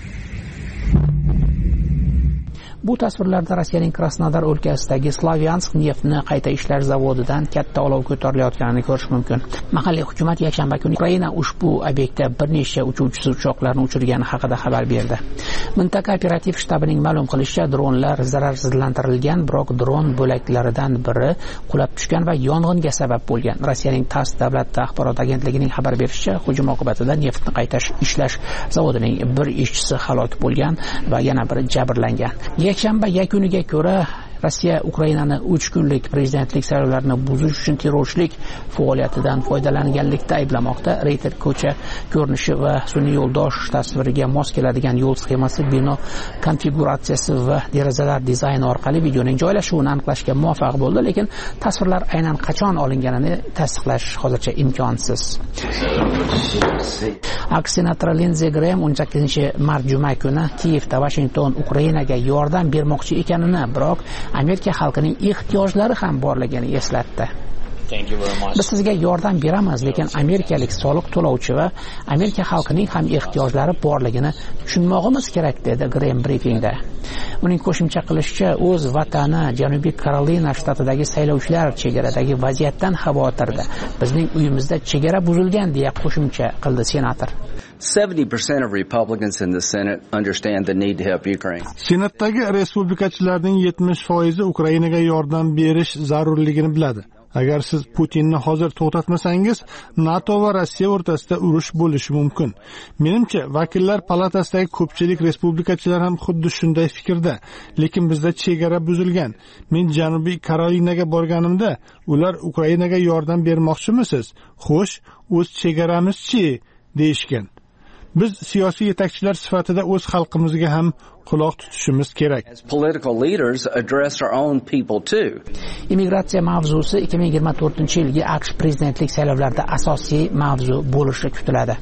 Bu tasvirlarda Rossiyaning Krasnodar o'lkasidagi Slavyansk neftni qayta ishlash zavodidan katta olov ko'tarilayotganini ko'rish mumkin. Mahalliy hukumat yakshanba kuni Ukraina ushbu obyektda bir nechta uchuvchisiz uchoqlarni uchirgani haqida xabar berdi. Mintaqa operativ shtabining ma'lum qilishicha, dronlar zararsizlantirilgan, biroq dron bo'laklaridan biri qulab tushgan va yong'inga sabab bo'lgan. Rossiyaning TASS davlat axborot agentligining xabar berishicha, hujum oqibatida neftni qayta ishlash zavodining bir ishchisi halok bo'lgan va yana biri jabrlangan. Yakshanba yakuniga ko'ra Rossiya Ukrainani 3 kunlik prezidentlik saylovlarini buzish uchun terrorchilik faoliyatidan foydalanganlikda ayblamoqda. Reuters ko'cha ko'rinishi va sun'iy yo'ldosh tasviriga mos keladigan yo'l sxemasi, bino konfiguratsiyasi va derazalar dizayni orqali videoning joylashuvini aniqlashga muvaffaq bo'ldi, lekin tasvirlar aynan qachon olinganini tasdiqlash hozircha imkonsiz. Aks senator Lindsey Graham 18-mart juma kuni Kiyevda Washington Ukrainaga yordam bermoqchi ekanini, biroq Amerika xalqining ehtiyojlari ham borligini eslatdi. Biz sizga yordam beramiz, lekin amerikalik soliq to'lovchi va Amerika xalqining ham ehtiyojlari borligini tushunmog'imiz kerak, dedi Graham brifingda. Uning qo'shimcha qilishicha, o'z vatani Janubiy Karolina shtatidagi saylovchilar chegaradagi vaziyatdan xavotirda. Bizning uyimizda chegara buzilgan, deya qo'shimcha qildi senator. 70% of Republicans in the Senate understand the need to help Ukraine. Senatdagi respublikachilarning 70% Ukrainaga yordam berish zarurligini biladi. Agar siz Putinni hozir to'xtatmasangiz, NATO va Rossiya o'rtasida urush bo'lishi mumkin. Menimcha, vakillar palatasidagi ko'pchilik respublikachilar ham xuddi shunday fikrda. Lekin bizda chegara buzilgan. Men Janubiy Karolinaga borganimda, ular Ukrainaga yordam bermoqchimisiz? Xo'sh, o'z chegaramiz-chi, deyishgan. Biz siyosiy yetakchilar sifatida o'z xalqimizga ham quloq tutishimiz kerak. Immigratsiya mavzusi 2024-yilgi AQSh prezidentlik saylovlarida asosiy mavzu bo'lishi kutiladi.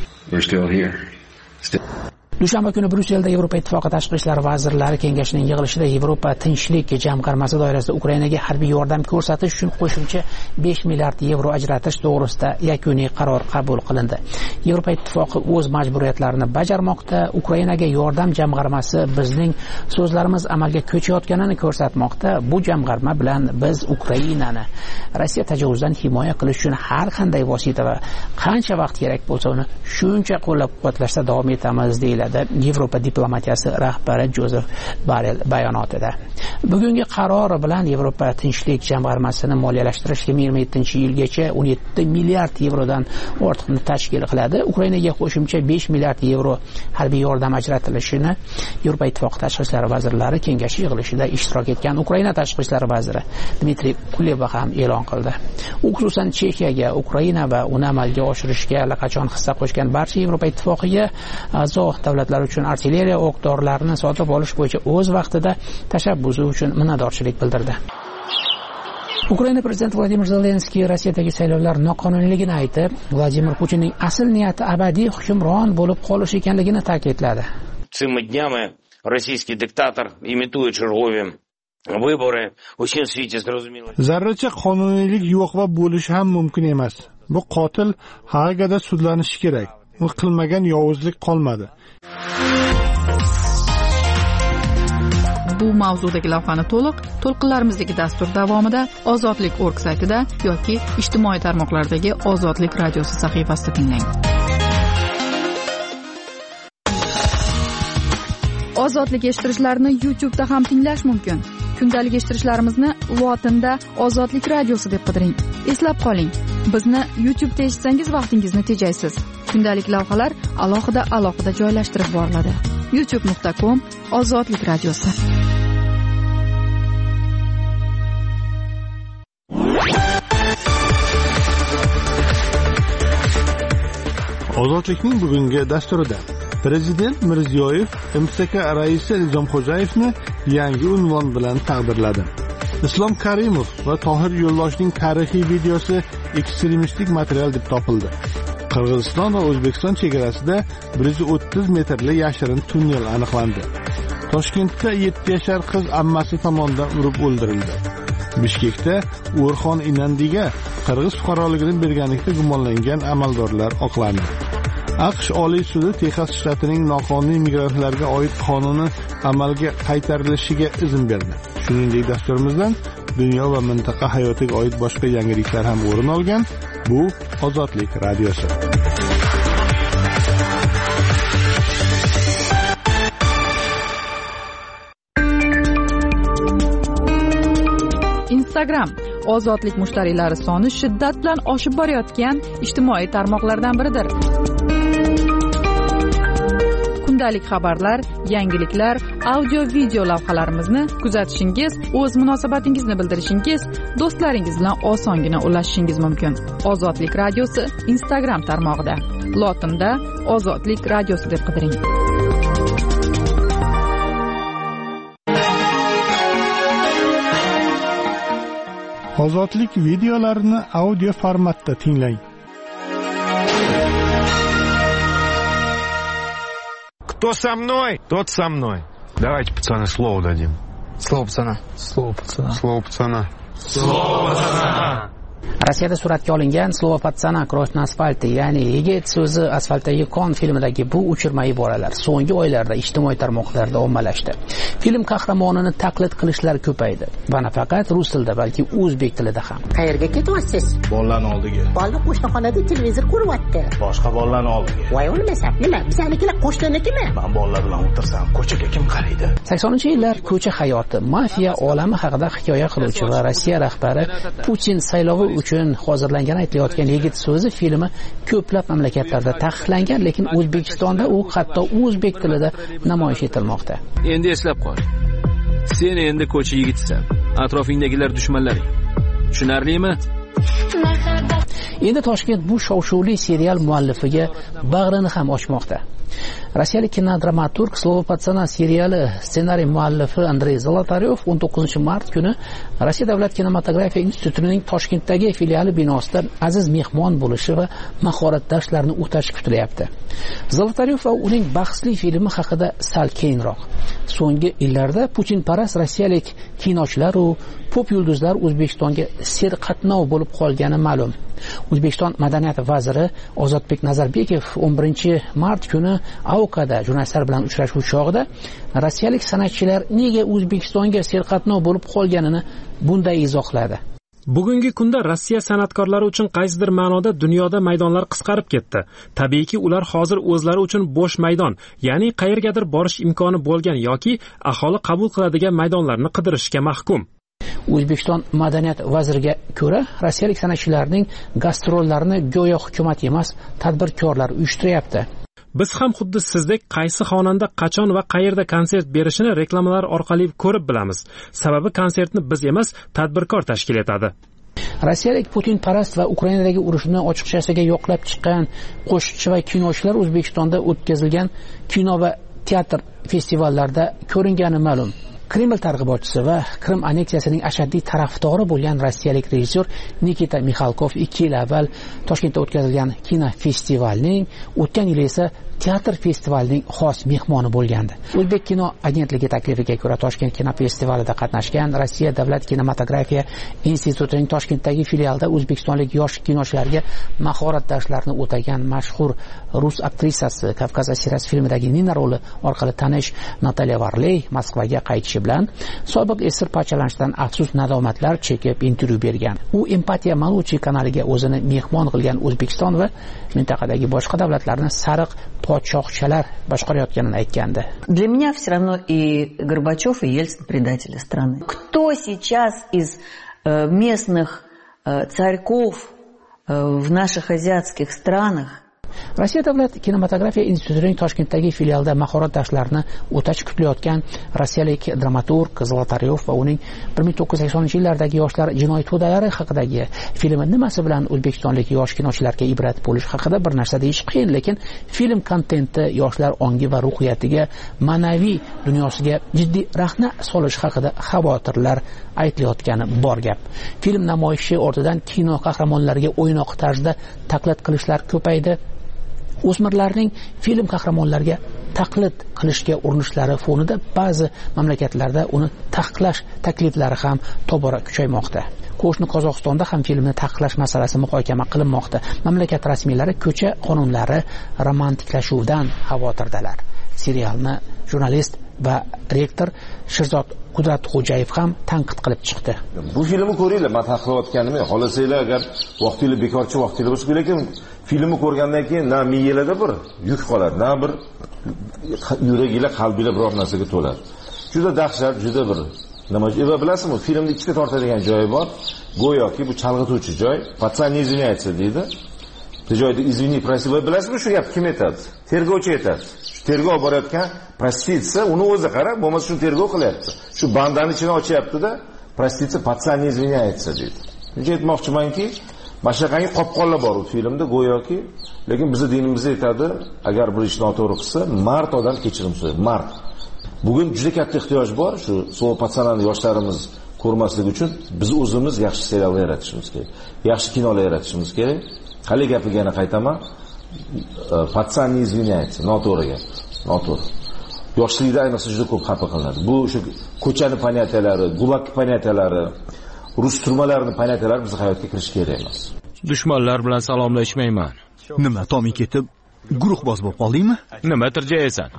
Dushanba kuni Bryusselda Yevropa Ittifoqi tashqi ishlar vazirlari kengashining yig'ilishida Yevropa tinchlik jamg'armasi doirasida Ukrainaga harbiy yordam ko'rsatish uchun qo'shimcha 5 milliard yevro ajratish to'g'risida yakuniy qaror qabul qilindi. Yevropa Ittifoqi o'z majburiyatlarini bajarmoqda. Ukrainaga yordam jamg'armasi bizning so'zlarimiz amalga ko'chayotganini ko'rsatmoqda. Bu jamg'arma bilan biz Ukrainani Rossiya tajovuzdan himoya qilish uchun har qanday vosita va qancha vaqt kerak bo'lsa uni shuncha qo'llab-quvvatlashda davom etamiz, deyiladi deyiladi Yevropa diplomatiyasi rahbari Jozef Borrell bayonotida. Bugungi qaror bilan Yevropa tinchlik jamg'armasini moliyalashtirish 2027-yilgacha 17 milliard yevrodan ortiqni tashkil qiladi. Ukrainaga qo'shimcha 5 milliard yevro harbiy yordam ajratilishini Yevropa Ittifoqi tashqi ishlar vazirlari kengashi yig'ilishida ishtirok etgan Ukraina tashqi ishlar vaziri Dmitriy Kuleba ham e'lon qildi. U xususan Chexiyaga, Ukraina va uni amalga oshirishga allaqachon hissa qo'shgan barcha Yevropa Ittifoqiga a'zo davlatlar uchun artilleriya o'q-dorilarini sotib olish bo'yicha o'z vaqtida tashabbusi uchun minnatdorchilik bildirdi. Ukraina prezidenti Vladimir Zelenskiy Rossiyadagi saylovlar noqonuniyligini aytib, Vladimir Putinning asl niyati abadiy hukmron bo'lib qolish ekanligini ta'kidladi. Цими днями російський диктатор імітує чергові вибори. Усім світі зрозуміло. Zarracha qonuniylik yo'q va bo'lishi ham mumkin emas. Bu qotil Hagada sudlanishi kerak. U qilmagan yovuzlik qolmadi. Bu mavzudagi lavhani to'lqinlarimizdagi dastur davomida Ozodlik.org saytida yoki ijtimoiy tarmoqlardagi Ozodlik radiosi sahifasida tinglang. Ozodlik eshittirishlarni YouTube'da ham tinglash mumkin. Kundalik eshittirishlarimizni lotinda Ozodlik radiosi deb qidiring. Eslab qoling, bizni YouTube'da eshitsangiz vaqtingizni tejaysiz. Kundalik lavhalar alohida joylashtirib boriladi. youtube.com/Ozodlik radiosi. Ozodlikning bugungi dasturida Prezident Mirziyoyev MSK raisi Nizomxo'jayevni yangi unvon bilan taqdirladi. Islom Karimov va Tohir Yo'ldoshning tarixiy videosi ekstremistik material deb topildi. Qirg'iziston va O'zbekiston chegarasida 130 metrli yashirin tunnel aniqlandi. Toshkentda 7 yashar qiz ammasi tomonidan urib o'ldirildi. Bishkekda O'rxon Inandiga qirg'iz fuqaroligini berganlikda gumonlangan amaldorlar oqlandi. AQSh Oliy sudi Texas shtatining noqonuniy migrantlarga oid qonuni amalga qaytarilishiga izn berdi. Shuningdek, dasturimizdan dunyo va mintaqa hayotiga oid boshqa yangiliklar ham o'rin olgan. Bu Ozodlik radiosi. Instagram Ozodlik mushtariylari soni shiddat bilan oshib borayotgan ijtimoiy tarmoqlardan biridir. Kundalik xabarlar, yangiliklar, audio-video lavhalarimizni kuzatishingiz, o'z munosabatingizni bildirishingiz, do'stlaringiz bilan osongina ulashishingiz mumkin. Ozodlik radiosi Instagram tarmog'ida. Lotinda Ozodlik radiosi deb qidiring. Ozodlik videolarini audio formatda tinglang. Кто со мной, тот со мной. Давайте, пацаны, слово дадим. Слово пацана. Слово пацана. Слово пацана. Слово пацана. Rossiyada suratga olingan Slovo patsana Kровь на asfalti, ya'ni yigit so'zi asfaltdagi qon filmidagi bu uchirma iboralar so'nggi oylarda ijtimoiy tarmoqlarda ommalashdi. Film qahramonini taqlid qilishlar ko'paydi. Va nafaqat rus tilida, balki o'zbek tilida ham. Qayerga ketyapsiz? Bolalarning oldiga. Bola qo'shnixonada televizor ko'ryapti. Boshqa bolalarning oldiga. Voy o'lmasa, nima? Bizanikilar qo'shninikimi? Men bolalar bilan o'tirsam, ko'chaga kim qaraydi? 80-yillar ko'cha hayoti, mafiya olami haqida hikoya qiluvchi va Rossiya rahbari Putin saylovi uchun hozirlangan aytilayotgan yigit so'zi filmi ko'plab mamlakatlarda taqiqlangan, lekin O'zbekistonda u hatto o'zbek tilida namoyish etilmoqda. Endi eslab qol. Sen endi ko'cha yigitsan. Atrofingdagilar dushmanlaring. Tushunarlimi? Endi Toshkent bu shov-shuvli serial muallifiga bag'rini ham ochmoqda. Rossiyalik kinodramaturg Slovo patsana seriali ssenariy muallifi Andrey Zolotaryov 19 mart kuni Rossiya davlat kinematografiya institutining Toshkentdagi filiali binosida aziz mehmon bo'lishi va mahorat darslarini o'tashi kutilyapti. Zolotaryov va uning bahsli filmi haqida sal keyinroq. So'nggi yillarda Putinparast rossiyalik kinochilar va pop yulduzlar O'zbekistonga serqatnov bo'lib qolgani ma'lum. O'zbekiston madaniyat vaziri Ozodbek Nazarbekov 11-mart kuni Aukada jurnalistlar bilan uchrashuv chog'ida rossiyalik san'atchilar nega O'zbekistonga serqatnov bo'lib qolganini bunday izohladi. Bugungi kunda Rossiya san'atkorlari uchun qaysidir ma'noda dunyoda maydonlar qisqarib ketdi. Tabiiyki, ular hozir o'zlari uchun bo'sh maydon, ya'ni qayergadir borish imkoni bo'lgan yoki aholi qabul qiladigan maydonlarni qidirishga mahkum. O'zbekiston madaniyat vaziriga ko'ra, rossiyalik san'atchilarning gastrollarini go'yo hukumat emas, tadbirkorlar uyushtiryapti. Biz ham xuddi sizdek qaysi xonanda qachon va qayerda konsert berishini reklamalar orqali ko'rib bilamiz. Sababi konsertni biz emas, tadbirkor tashkil etadi. Rossiyalik Putin parast va Ukrainadagi urushni ochiqchasiga yoqlab chiqqan qo'shiqchi va kinochilar O'zbekistonda o'tkazilgan kino va teatr festivallarida ko'ringani ma'lum. Kreml targ'ibotchisi va Krim anneksiyasining ashaddiy tarafdori bo'lgan rossiyalik rejissyor Nikita Mixalkov 2 yil avval Toshkentda o'tkazilgan kino festivalning, o'tgan yil esa teatr festivalining xos mehmoni bo'lgandi. O'zbek kino agentligi taklifiga ko'ra Toshkent kino festivalida qatnashgan Rossiya davlat kinematografiya institutining Toshkentdagi filialida o'zbekistonlik yosh kinochilarga mahorat darslarini o'tagan mashhur rus aktrisasi Kavkaz asirasi filmidagi Nina roli orqali tanish Natalya Varley Moskvaga qaytishi bilan sobiq esir parchalanishdan afsus nadomatlar chekib intervyu bergan. U Empatiya Maluchi kanaliga o'zini mehmon qilgan O'zbekiston va mintaqadagi boshqa davlatlarni sariq podshohchalar boshqarayotganini aytgandi. Для меня все равно и Горбачев, и Ельцин предатели страны. Кто сейчас из местных царьков в наших азиатских странах Rossiya davlat kinematografiya institutining Toshkentdagi filialida mahorat darslarini o'tash kutilayotgan rossiyalik dramaturg Zolotaryov va uning 1980-yillardagi yoshlar jinoiy to'dalari haqidagi filmi nimasi bilan o'zbekistonlik yosh kinochilarga ibrat bo'lish haqida bir narsa deyish qiyin, lekin film kontenti yoshlar ongi va ruhiyatiga, ma'naviy dunyosiga jiddiy rahna solish haqida xavotirlar aytilayotgani bor gap. Film namoyishi ortidan kino qahramonlariga o'ynoq tarzda taqlid qilishlar ko'paydi. O'smirlarning film qahramonlariga taqlid qilishga urinishlari fonida ba'zi mamlakatlarda uni taqiqlash takliflari ham tobora kuchaymoqda. Qo'shni Qozog'istonda ham filmni taqiqlash masalasi muhokama qilinmoqda. Mamlakat rasmiylari ko'cha qonunlari romantiklashuvidan xavotirdalar. Serialni jurnalist va rektor Shirzod Qudratxo'jayev ham tanqid qilib chiqdi. Bu filmni ko'ringlar, men taqiqlayotganim yo'q. Xohlasanglar agar vaqtingiz bekorchi vaqtingiz bo'lsa, lekin filmni ko'rgandan keyin na miyangizda bir yuk qoladi, na bir yuragingizda, qalbingizda biror narsaga to'ladi. Juda dahshat, juda bir nima eva bilasizmi? Filmni ikkita tortadigan joyi bor. Go'yoki bu chalg'ituvchi joy. Patsan izvinyaytsa deydi. Bu joyda izvini prosiba bilasizmi shu gap kim aytadi? Tergovchi aytadi. Tergov borayotgan prostitutsiya uni o'zi qarab, bo'lmasa shuni tergov qilyapti. Shu bandani ichini ochyapti-da, prostitutsiya patsan izvinyaytsa deydi. Buncha aytmoqchimanki, mashaqangi qopqonlar bor u filmda go'yoki, lekin bizning dinimiz aytadi, agar bir ishni noto'g'ri qilsa, mard odam kechirim so'raydi, mard. Bugun juda katta ehtiyoj bor shu so'l patsanlarni yoshlarimiz ko'rmasligi uchun biz o'zimiz yaxshi seriallar yaratishimiz kerak. Yaxshi kinolar yaratishimiz kerak. Hali gapiga yana qaytaman. Patsan izvinyaytsa, noto'g'ri gap. Noto'g'ri. Yoshlikda ayniqsa juda ko'p xafa qilinadi. Bu shu ko'chani panyatalari, gulak panyatalari, rus turmalarining panyatalari bizning hayotga kirish kerak emas. Dushmanlar bilan salomlashmayman. Nima, Tomi ketib, guruhboz bo'lib qoldingmi? Nima tirjayasan?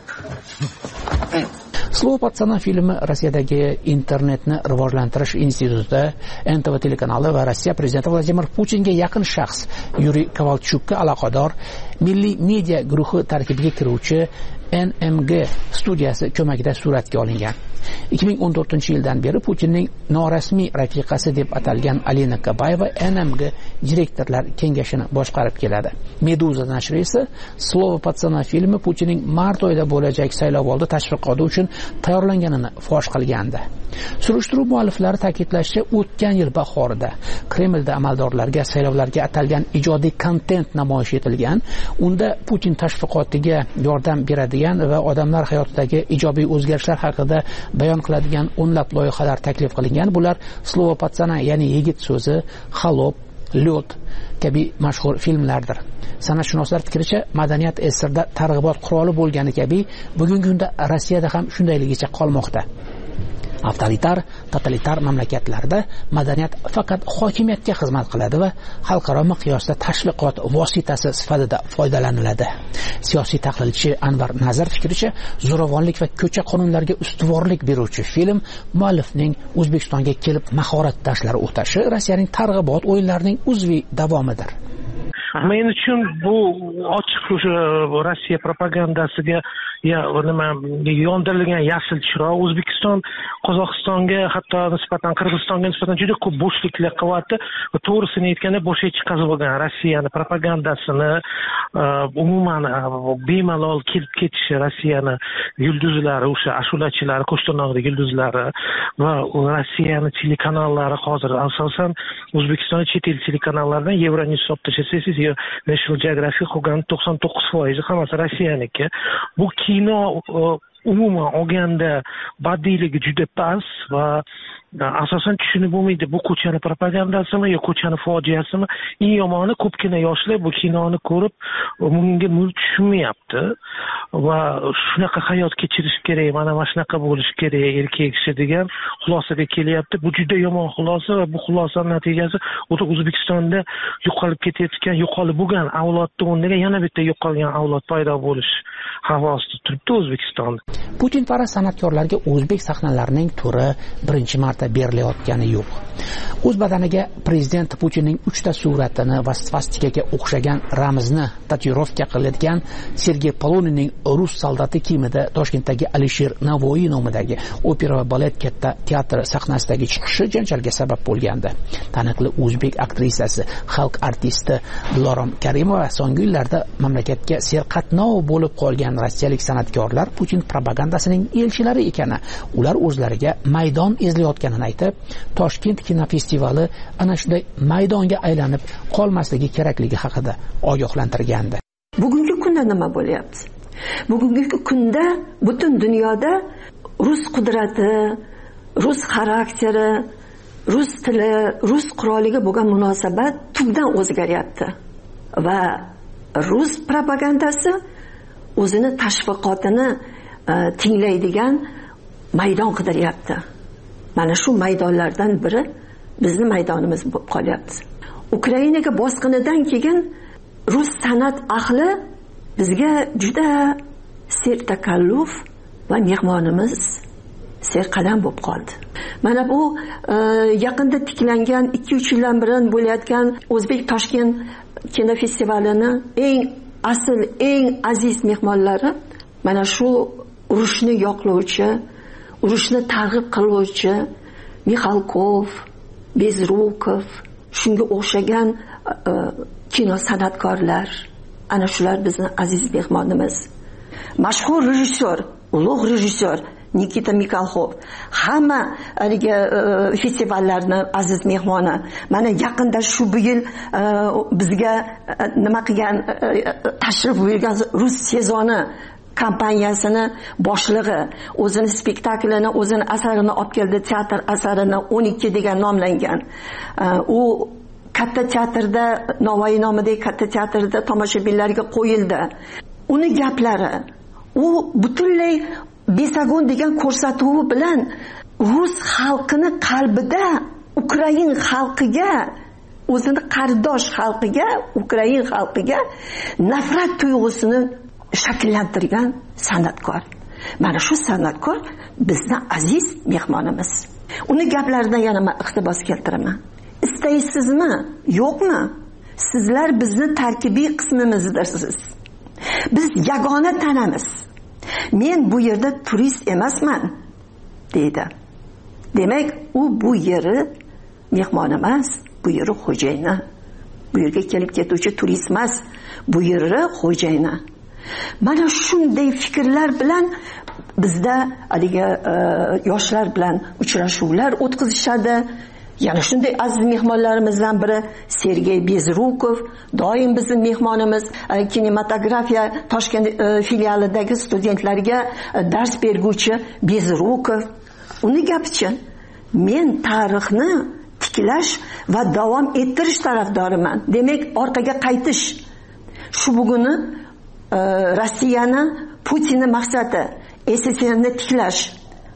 Slovo patsana filmi Rossiyadagi internetni rivojlantirish institutida NTV telekanali va Rossiya prezidenti Vladimir Putinga yaqin shaxs Yuriy Kovalchukka aloqador milliy media guruhi tarkibiga kiruvchi NMG studiyasi ko'magida suratga olingan. 2014-yildan beri Putinning norasmiy rafiqasi deb atalgan Alina Kabayeva NMG direktorlar kengashini boshqarib keladi. Meduza nashri esa Slovo patsana filmi Putinning mart oyida bo'lajak saylovoldi tashviqoti uchun tayyorlanganini fosh qilgandi. Surishtiruv mualliflari ta'kidlashicha, o'tgan yil bahorida Kremlda amaldorlarga saylovlarga atalgan ijodiy kontent namoyish etilgan. Unda Putin tashviqotiga yordam beradigan va odamlar hayotidagi ijobiy o'zgarishlar haqida bayon qiladigan o'nlab loyihalar taklif qilingan. Bular Slovo patsana, ya'ni yigit so'zi, Xalob, Lyot kabi mashhur filmlardir. San'atshunoslar fikricha, madaniyat esirda targ'ibot quroli bo'lgani kabi bugungi kunda Rossiyada ham shundayligicha qolmoqda. Avtoritar, totalitar mamlakatlarda madaniyat faqat hokimiyatga xizmat qiladi va xalqaro miqyosda tashviqot vositasi sifatida foydalaniladi. Siyosiy tahlilchi Anvar Nazar fikricha, zo'ravonlik va ko'cha qonunlariga ustuvorlik beruvchi film muallifning O'zbekistonga kelib mahorat darslari o'tashi Rossiyaning targ'ibot o'yinlarining uzviy davomidir. Men uchun bu ochiq o'sha Rossiya propagandasiga nima yondirilgan yashil chiroq. O'zbekiston Qozog'istonga, hatto nisbatan Qirg'izistonga nisbatan juda ko'p bo'shliklar qilyapti. To'g'risini aytganda bo'shga chiqazib olgan Rossiyani propagandasini umuman bemalol kelib ketishi, Rossiyani yulduzlari, o'sha ashulachilari, qo'shtirnoqdagi yulduzlari va Rossiyani telekanallari hozir asosan O'zbekistonning chet el telekanallaridan Euronews hisob tashlasangiz, National Geographic qolgan 99% hammasi Rossiyaniki. Bu kino umuman olganda badiiyligi juda past va asosan tushunib bo'lmaydi, bu ko'chani propagandasimi yo ko'chani fojiasimi. Eng yomoni ko'pgina yoshlar bu kinoni ko'rib bunga tushunmayapti va shunaqa hayot kechirish kerak, mana shunaqa bo'lish kerak erkak kishi degan xulosaga kelyapti. Bu juda yomon xulosa va bu xulosaning natijasi O'zbekistonda yo'qolib ketayotgan, yo'qolib bo'lgan avlodni o'rniga yana bitta yo'qolgan avlod paydo bo'lish havosida turibdi O'zbekistonda. Putin parast san'atkorlarga o'zbek sahnalarining turi birinchi marta berilayotgani yo'q. O'z badaniga prezident Putinning 3 ta suratini va svastikaga o'xshagan ramzni tatuirovka qiladigan Sergey Poloninning rus soldati kiyimida Toshkentdagi Alisher Navoiy nomidagi opera va balet katta teatr sahnasidagi chiqishi janjalga sabab bo'lgandi. Taniqli o'zbek aktrisasi, xalq artisti Dilorom Karimova so'nggi yillarda mamlakatga serqatnov bo'lib qolgan rossiyalik san'atkorlar Putin propagandasining elchilari ekani, ular o'zlariga maydon izlayotganini aytib, Toshkent kinofestivali ana shunday maydonga aylanib qolmasligi kerakligi haqida ogohlantirgandi. Bugungi kunda nima bo'lyapti? Bugungi kunda butun dunyoda rus qudrati, rus xarakteri, rus tili, rus quroliga bo'lgan munosabat tubdan o'zgaryapti va rus propagandasi o'zini tashviqotini tinglaydigan maydon qidiryapti. Mana shu maydonlardan biri bizning maydonimiz bo'lib qolyapti. Ukrainaga bosqinidan keyin rus san'at ahli bizga juda sertakalluf va mehmonimiz serqadam bo'lib qoldi. Mana bu yaqinda tiklangan 2-3 yildan beri bo'layotgan O'zbek Toshkent kinofestivalini eng aziz mehmonlari mana shu urushni yoqlovchi, urushni targ'ib qiluvchi Mixalkov, Bezrukov, shunga o'xshagan kino san'atkorlar, ana shular bizning aziz mehmonimiz. Mashhur rejissyor, ulug' rejissyor Nikita Mikhalkov hamma festivallarning aziz mehmoni. Mana yaqinda shu yil bizga nima qilgan tashrif buyurgan rus sezoni kompaniyasini boshlig'i o'zini spektaklini, o'zini asarini olib keldi, teatr asarini 12 degan nomlangan. U katta teatrda, Navoiy nomidagi katta teatrda tomoshabinlarga qo'yildi. Uni gaplari, u butunlay Besagon degan ko'rsatuvi bilan rus xalqini qalbida Ukrain xalqiga, o'zini qardosh xalqiga, Ukrain xalqiga nafrat tuyg'usini shakllantirgan san'atkor. Mana shu san'atkor bizning aziz mehmonimiz. Uni gaplaridan yana men iqtibos keltiraman. Istaysizmi, yo'qmi? Sizlar bizning tarkibiy qismimizdirsiz. Biz yagona tanamiz. Men bu yerda turist emasman, deydi. Demak, u bu yeri mehmon emas, bu yeri xo'jayini. Bu yerga kelib ketuvchi turist emas, bu yeri xo'jayini. Mana shunday fikrlar bilan bizda haligi yoshlar bilan uchrashuvlar o'tkazishadi. Yana shunday aziz mehmonlarimizdan biri Sergey Bezrukov, doim bizning mehmonimiz, kinematografiya Toshkent filialidagi studentlarga dars berguvchi Bezrukov. Uni gapichi, men tarixni tiklash va davom ettirish tarafdoriman. Demak, orqaga qaytish. Shu buguni Rossiyani, Putinning maqsadi SSRni tiklash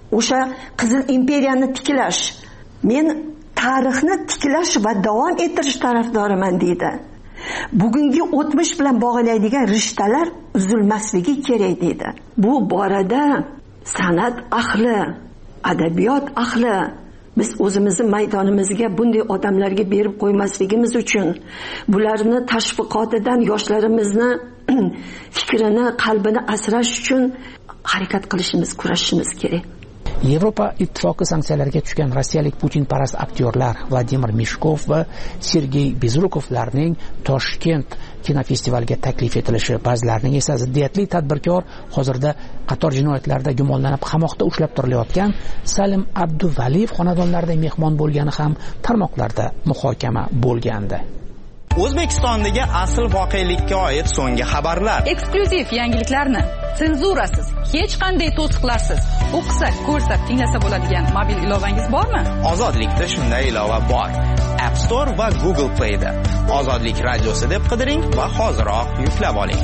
o'sha qizil imperiyani tiklash. Men tarixni tiklash va davom ettirish tarafdoriman deydi. Bugungi o'tmish bilan bog'laydigan rishtalar uzilmasligi kerak deydi. Bu borada san'at ahli, adabiyot ahli biz o'zimizni maydonimizga bunday odamlarga berib qo'ymasligimiz uchun, bularni tashviqotidan yoshlarimizni fikrini, qalbini asrash uchun harakat qilishimiz, kurashishimiz kerak. Yevropa ittifoqi sanksiyalarga tushgan rossiyalik Putin-parast aktyorlar Vladimir Mishkov va Sergey Bezrukovlarning Toshkent kinofestivaliga taklif etilishi, ba'zilarining esa ziddiyatli tadbirkor, hozirda qator jinoyatlarda gumonlanib qamoqda ushlab turilayotgan Salim Abduvaliyev xonadonlarida mehmon bo'lgani ham tarmoqlarda muhokama bo'lgandi. O'zbekistondagi asl voqelikka oid so'nggi xabarlar. Eksklyuziv yangiliklarni senzurasiz, hech qanday to'siqlarsiz o'qisak, ko'rsak, tinglasa bo'ladigan mobil ilovangiz bormi? Ozodlikda shunday ilova bor. App Store va Google Play da. Ozodlik radiosi deb qidiring va hoziroq yuklab oling.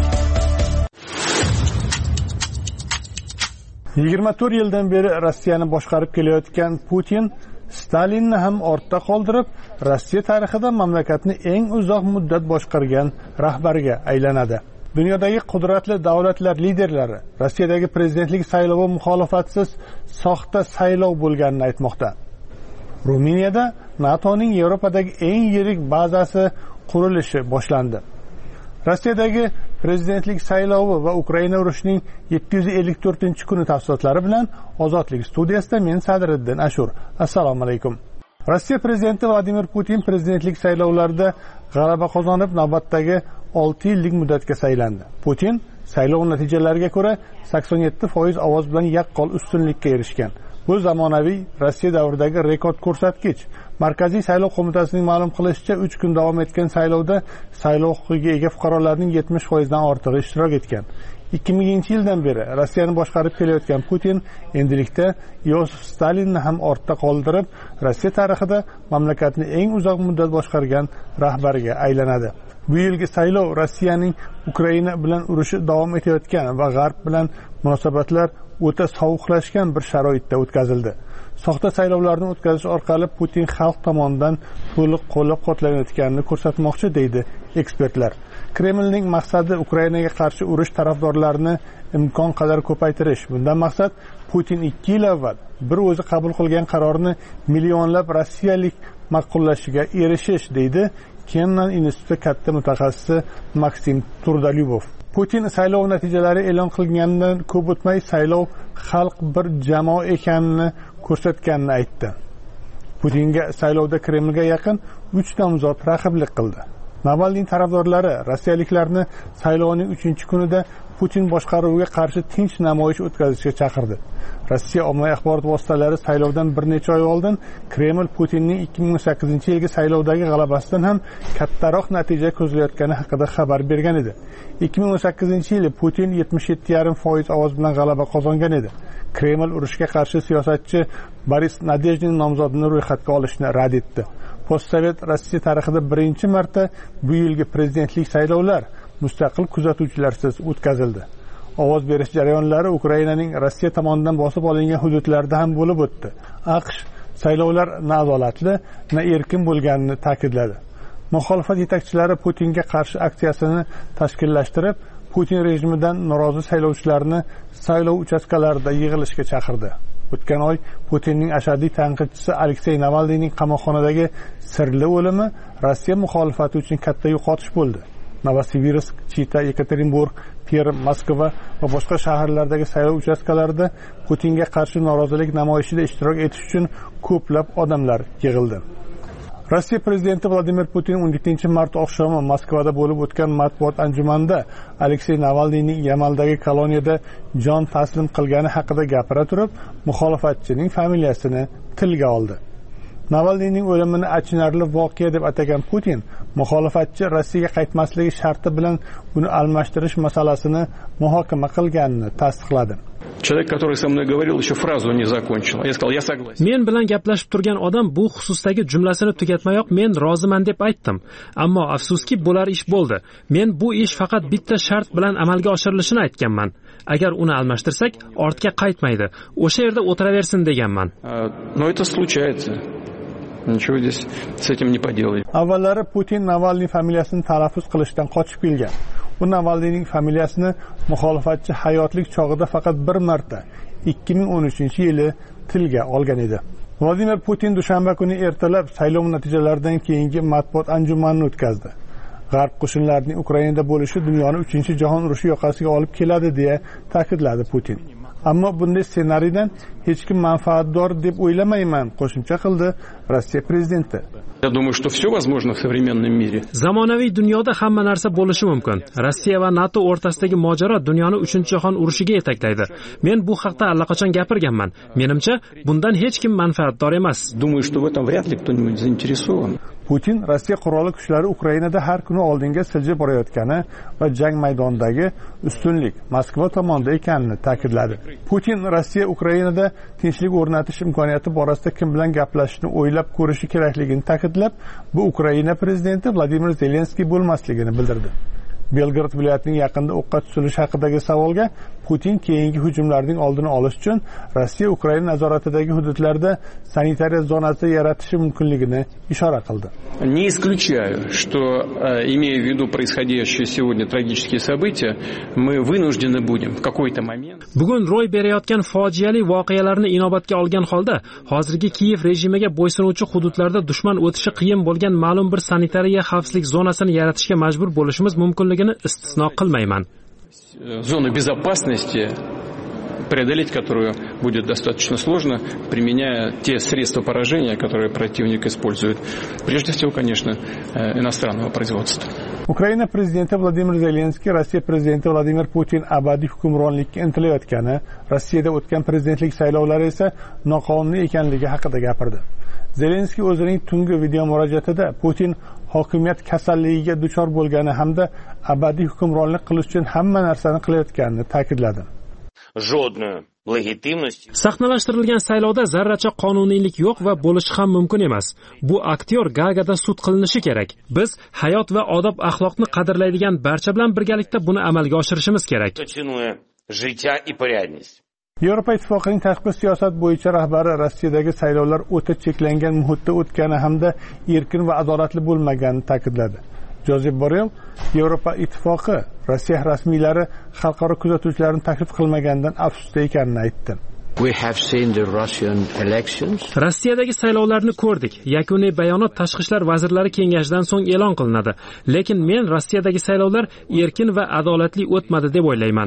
24 yildan beri Rossiyani boshqarib kelayotgan Putin Stalinni ham ortda qoldirib, Rossiya tarixida mamlakatni eng uzoq muddat boshqargan rahbarga aylanadi. Dunyodagi qudratli davlatlar liderlari Rossiyadagi prezidentlik saylovi muxolifatsiz soxta saylov bo'lganini aytmoqda. Ruminiyada NATOning Yevropadagi eng yirik bazasi qurilishi boshlandi. Rossiyadagi prezidentlik saylovi va Ukraina urushining 754-kuni tafsilotlari bilan Ozodlik studiyasida men Sadriddin Ashur. Assalomu alaykum. Rossiya prezidenti Vladimir Putin prezidentlik saylovlarida g'alaba qozonib, navbatdagi 6 yillik muddatga saylandi. Putin saylov natijalariga ko'ra 87% ovoz bilan yaqqol ustunlikka erishgan. Bu zamonaviy Rossiya davridagi rekord ko'rsatkich. Markaziy saylov qo'mitasining ma'lum qilishicha, 3 kun davom etgan saylovda saylov huquqiga ega fuqarolarning 70% dan ortig'i ishtirok etgan. 2000-yildan beri Rossiyani boshqarib kelayotgan Putin endilikda Yosif Stalinni ham ortda qoldirib, Rossiya tarixida mamlakatni eng uzoq muddat boshqargan rahbarga aylanadi. Bu yilgi saylov Rossiyaning Ukraina bilan urushi davom etayotgan va G'arb bilan munosabatlar o'ta sovuqlashgan bir sharoitda o'tkazildi. Soxta saylovlarni o'tkazish orqali Putin xalq tomonidan to'liq qo'llab-quvvatlanayotganini ko'rsatmoqchi deydi ekspertlar. Kremlning maqsadi Ukrainaga qarshi urush tarafdorlarini imkon qadar ko'paytirish. Bundan maqsad Putin 2 yil avval bir o'zi qabul qilgan qarorni millionlab rossiyalik ma'qullashiga erishish deydi Kennan instituti katta mutaxassisi Maksim Turdalyubov. Putin saylov natijalari e'lon qilinganidan ko'p o'tmay saylov xalq bir jamoa ekanini ko'rsatganini aytdi. Putinga saylovda Kremlga yaqin 3 nomzod raqiblik qildi. Navalniy tarafdorlari rossiyaliklarni saylovning 3-kunida Putin boshqaruviga qarshi tinch namoyish o'tkazishga chaqirdi. Rossiya ommaviy axborot vositalari saylovdan bir necha oy oldin Kreml Putinning 2018-yilgi saylovdagi g'alabasidan ham kattaroq natija ko'zlayotgani haqida xabar bergan edi. 2018-yili Putin 77,5% ovoz bilan g'alaba qozongan edi. Kreml urushga qarshi siyosatchi Boris Nadejnin nomzodini ro'yxatga olishni rad etdi. Postsovet Rossiya tarixida birinchi marta bu yilgi prezidentlik saylovlar mustaqil kuzatuvchilarsiz o'tkazildi. Ovoz berish jarayonlari Ukrainaning Rossiya tomonidan bosib olingan hududlarda ham bo'lib o'tdi. AQSh saylovlar na adolatli, na erkin bo'lganini ta'kidladi. Muxolifat yetakchilari Putinga qarshi aksiyasini tashkillashtirib, Putin rejimidan norozi saylovchilarni saylov uchastkalarida yig'ilishga chaqirdi. O'tgan oy Putinning ashaddiy tanqidchisi Aleksey Navalniyning qamoqxonadagi sirli o'limi Rossiya muxolifati uchun katta yo'qotish bo'ldi. Novosibirsk, Chita, Yekaterinburg, Perm, Moskva va boshqa shaharlardagi saylov uchastkalarida Putinga qarshi norozilik namoyishida ishtirok etish uchun ko'plab odamlar yig'ildi. Rossiya prezidenti Vladimir Putin 17-mart oqshomi Moskvada bo'lib o'tgan matbuot anjumanida Aleksey Navalniyning Yamaldagi koloniyada jon taslim qilgani haqida gapira turib, muxolifatchining familiyasini tilga oldi. Navalniyning o'limini achinarli voqea deb atagan Putin, muxolifatchi Rossiyaga qaytmasligi sharti bilan uni almashtirish masalasini muhokama qilganini tasdiqladi. Человек, который со мной говорил, еще фразу не закончил. Я сказал, я согласен. Men bilan gaplashib turgan odam bu xususdagi jumlasini tugatmayoq men roziman deb aytdim. Ammo afsuski bo'lar ish bo'ldi. Men bu ish faqat bitta shart bilan amalga oshirilishini aytganman. Agar uni almashtirsak, ortga qaytmaydi. O'sha yerda o'tiraversin deganman. Но это случается. Nичего здесь с этим не поделаешь. Avvallari Putin Navalniy familiyasini talaffuz qilishdan qochib kelgan. U Navalniyning familiyasini muxolifatchi hayotlik chog'ida faqat bir marta 2013-yili tilga olgan edi. Vladimir Putin dushanba kuni ertalab saylov natijalaridan keyingi matbuot anjumanini o'tkazdi. G'arb qo'shinlarining Ukrainada bo'lishi dunyoni 3-jahon urushi yoqasiga olib keladi deya ta'kidladi Putin. Ammo bunday ssenariydan hech kim manfaatdor deb o'ylamayman, qo'shimcha qildi Rossiya prezidenti. Я думаю, что все возможно в современном мире. Zamonaviy dunyoda hamma narsa bo'lishi mumkin. Rossiya va NATO o'rtasidagi mojaro dunyoni 3-jahon urushiga yetaklaydi. Men bu haqda allaqachon gapirganman. Menimcha, bundan hech kim manfaatdor emas. Думаю, что в этом вряд ли кто-нибудь заинтересован. Putin Rossiya qurolli kuchlari Ukrainada har kuni oldinga siljib borayotgani va jang maydonidagi ustunlik Moskva tomonida ekanini ta'kidladi. Putin Rossiya Ukrainada tinchlik o'rnatish imkoniyati borasida kim bilan gaplashishni o'ylab ko'rishi kerakligini ta'kidlab, bu Ukraina prezidenti Vladimir Zelenskiy bo'lmasligini bildirdi. Belgrad viloyatining yaqinda o'qqa tutilishi haqidagi savolga Putin keyingi hujumlarning oldini olish uchun Rossiya Ukraina nazoratidagi hududlarda sanitariya zonasi yaratishi mumkinligini ishora qildi. Не исключаю, что, имея в виду происходящие сегодня трагические события, мы вынуждены будем в какой-то момент. Bugun ro'y berayotgan fojiali voqealarni inobatga olgan holda, hozirgi Kiyev rejimiga bo'ysunuvchi hududlarda dushman o'tishi qiyin bo'lgan ma'lum bir sanitariya xavfsizlik zonasini yaratishga majbur bo'lishimiz mumkinligini istisno qilmayman. Зону безопасности, преодолеть которую будет достаточно сложно, применяя те средства поражения, которые противник использует. Прежде всего, конечно, иностранного производства. Ukraina prezidenti Vladimir Zelenskiy Rossiya prezidenti Vladimir Putin abadiy hukmronlikka intilayotgani, Rossiyada o'tgan prezidentlik saylovlari esa noqonuniy ekanligi haqida gapirdi. Zelenskiy o'zining tungi video murojaatida Putin hokimiyat kasalligiga duchor bo'lgani hamda abadiy hukmronlik qilish uchun hamma narsani qilayotganini ta'kidladi. Sahnalashtirilgan saylovda zarracha qonuniylik yo'q va bo'lishi ham mumkin emas. Bu aktyor Gagada sud qilinishi kerak. Biz hayot va odob axloqni qadrlaydigan barcha bilan birgalikda buni amalga oshirishimiz kerak. Yevropa Ittifoqining tashqi siyosat bo'yicha rahbari Rossiyadagi saylovlar o'ta cheklangan muhitda o'tgani hamda erkin va adolatli bo'lmaganini ta'kidladi. Jozef Borrell Yevropa Ittifoqi Rossiya rasmiylari xalqaro kuzatuvchilarni taklif qilmaganidan afsusda ekanini aytdi. Rossiyadagi saylovlarni ko'rdik. Yakuniy bayonot Tashqi ishlar vazirlari kengashidan so'ng e'lon qilinadi. Lekin men Rossiyadagi saylovlar erkin va adolatli o'tmadi deb o'ylayman.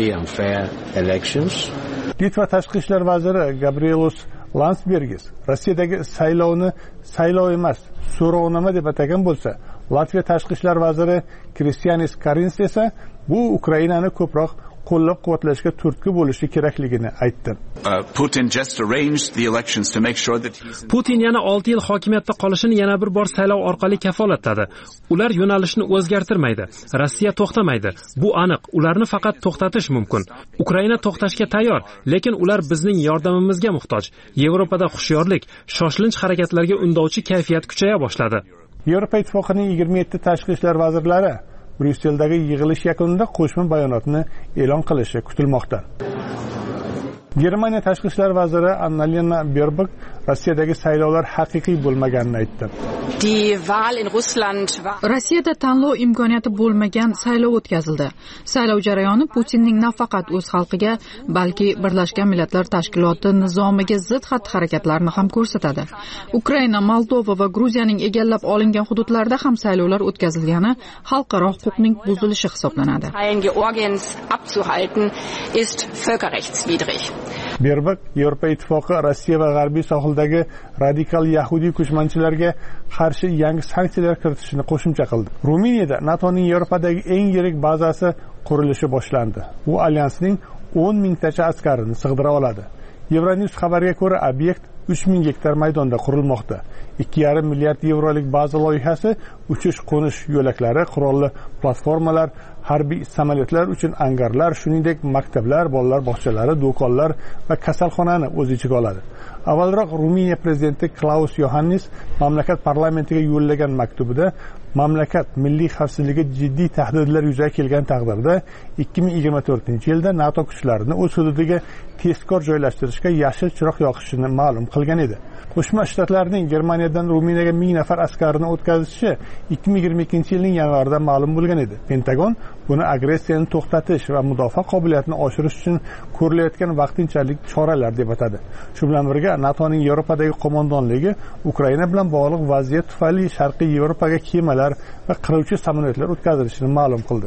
Litva tashqi ishlar vaziri Gabrielus Landsbergis Rossiyadagi saylovni saylov emas, so'rovnoma deb atagan bo'lsa, Latviya tashqi ishlar vaziri Kristianis Karins esa bu Ukrainani ko'proq qo'llab-quvvatlashga turtki bo'lishi kerakligini aytdi. Putin yana 6 yil hokimiyatda qolishini yana bir bor saylov orqali kafolatadi. Ular yo'nalishni o'zgartirmaydi. Rossiya to'xtamaydi. Bu aniq. Ularni faqat to'xtatish mumkin. Ukraina to'xtashga tayyor, lekin ular bizning yordamimizga muhtoj. Yevropada hushyorlik, shoshilinch harakatlarga undovchi kayfiyat kuchaya boshladi. Yevropa Ittifoqining 27 tashqi ishlar vazirlari Bryusseldagi yig'ilish yakunida qo'shma bayonotni e'lon qilishi kutilmoqda. Germaniya tashqi ishlar vaziri Annalena Baerbock Rossiyadagi saylovlar haqiqiy bo'lmaganini aytdi. Rossiyada tanlov imkoniyati bo'lmagan saylov o'tkazildi. Saylov jarayoni Putinning nafaqat o'z xalqiga, balki Birlashgan Millatlar Tashkiloti nizomiga zid xatti-harakatlarni ham ko'rsatadi. Ukraina, Moldova va Gruziyaning egallab olingan hududlarda ham saylovlar o'tkazilgani xalqaro huquqning buzilishi hisoblanadi. Baerbock Yevropa Ittifoqi Rossiya va G'arbiy sohildagi radikal yahudiy ko'chmanchilarga qarshi yangi sanksiyalar kiritishni qo'shimcha qildi. Ruminiyada NATOning Yevropadagi eng yirik bazasi qurilishi boshlandi. U alyansning 10 mingtacha askarini sig'dira oladi. Euronews xabariga ko'ra, obyekt 3000 gektar maydonda qurilmoqda. 2,5 milliard yevrolik baza loyihasi uchish-qo'nish yo'laklari, qurolli platformalar, harbiy samolyotlar uchun angarlar, shuningdek maktablar, bolalar bog'chalari, do'konlar va kasalxonani o'z ichiga oladi. Avvalroq Ruminiya prezidenti Klaus Yohannis mamlakat parlamentiga yo'llagan maktubida mamlakat milliy xavfsizligiga jiddiy tahdidlar yuzaga kelgan taqdirda 2024-yilda NATO kuchlarini o'z hududiga tezkor joylashtirishga yashil chiroq yoqishini ma'lum qilgan edi. Qo'shma Shtatlarning Germaniyadan Ruminiyaga 1000 nafar askarini o'tkazishi 2022-yilning yanvarida ma'lum bo'lgan edi. Pentagon buni agressiyani to'xtatish va mudofaa qobiliyatini oshirish uchun ko'rilayotgan vaqtinchalik choralar deb atadi. Shu bilan birga NATOning Yevropadagi qo'mondonligi Ukraina bilan bog'liq vaziyat tufayli Sharqiy Yevropaga kemalar va qiruvchi samolyotlar o'tkazilishini ma'lum qildi.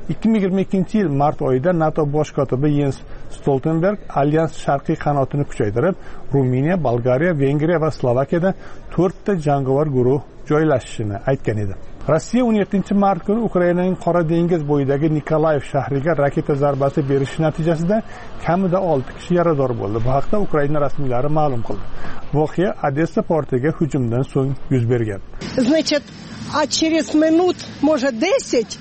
2022-yil mart oyida NATO bosh kotibi Jens Stoltenberg alyans sharqiy qanotini kuchaytirib, Ruminiya, Bolgariya, Vengriya va Slovakiyada 4 ta jangovar guruh joylashishini aytgan edi. Rossiya 17-mart kuni Ukrainaning Qora dengiz bo'yidagi Nikolayev shahriga raketa zarbasi berishi natijasida kamida 6 kishi yarador bo'ldi. Bu haqda Ukraina rasmiylari ma'lum qildi. Voqea Odessa portiga hujumdan so'ng yuz bergan. Значит, а через минут, может 10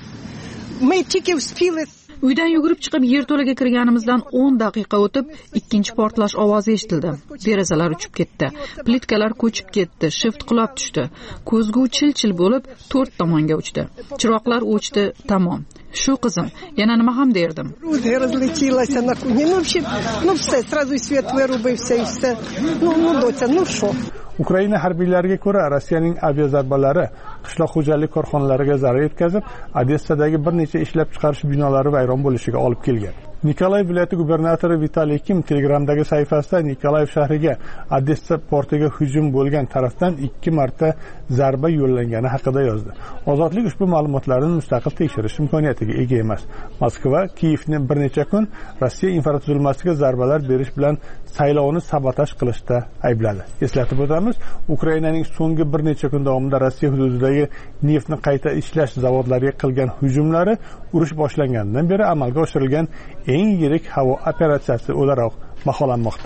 мы только успели. Uydan yugurib chiqib yerto'laga kirganimizdan 10 daqiqa o'tib, ikkinchi portlash ovozi eshitildi. Derazalar uchib ketdi, plitkalar ko'chib ketdi, shift qulab tushdi. Ko'zgu chil-chil bo'lib 4 tomonga uchdi. Chiroqlar o'chdi, tamom. Shu qizim, yana nima ham derdim. Разлетелась она. Ну вообще, ну все, сразу свет вырубился и все. Ну доча, ну что? Ukraina harbiylariga ko'ra, Rossiyaning aviazarbalari qishloq xo'jalik korxonalariga zarar yetkazib, Odessadagi bir necha ishlab chiqarish binolari vayron bo'lishiga olib kelgan. Nikolayev viloyati gubernatori Vitaliy Kim Telegramdagi sahifasida Nikolayev shahriga Odessa portiga hujum bo'lgan tarafdan 2 marta zarba yo'llangani haqida yozdi. Ozodlik ushbu ma'lumotlarni mustaqil tekshirish imkoniyatiga ega emas. Moskva Kiyevni bir necha kun Rossiya infratuzilmasiga zarbalar berish bilan saylovni sabotaj qilishda aybladi. Eslatib o'tamiz, Ukrainaning so'nggi bir necha kun davomida Rossiya hududidagi neftni qayta ishlash zavodlariga qilgan hujumlari urush boshlanganidan beri amalga oshirilgan eng yirik havo operatsiyasi o'laroq baholanmoqda.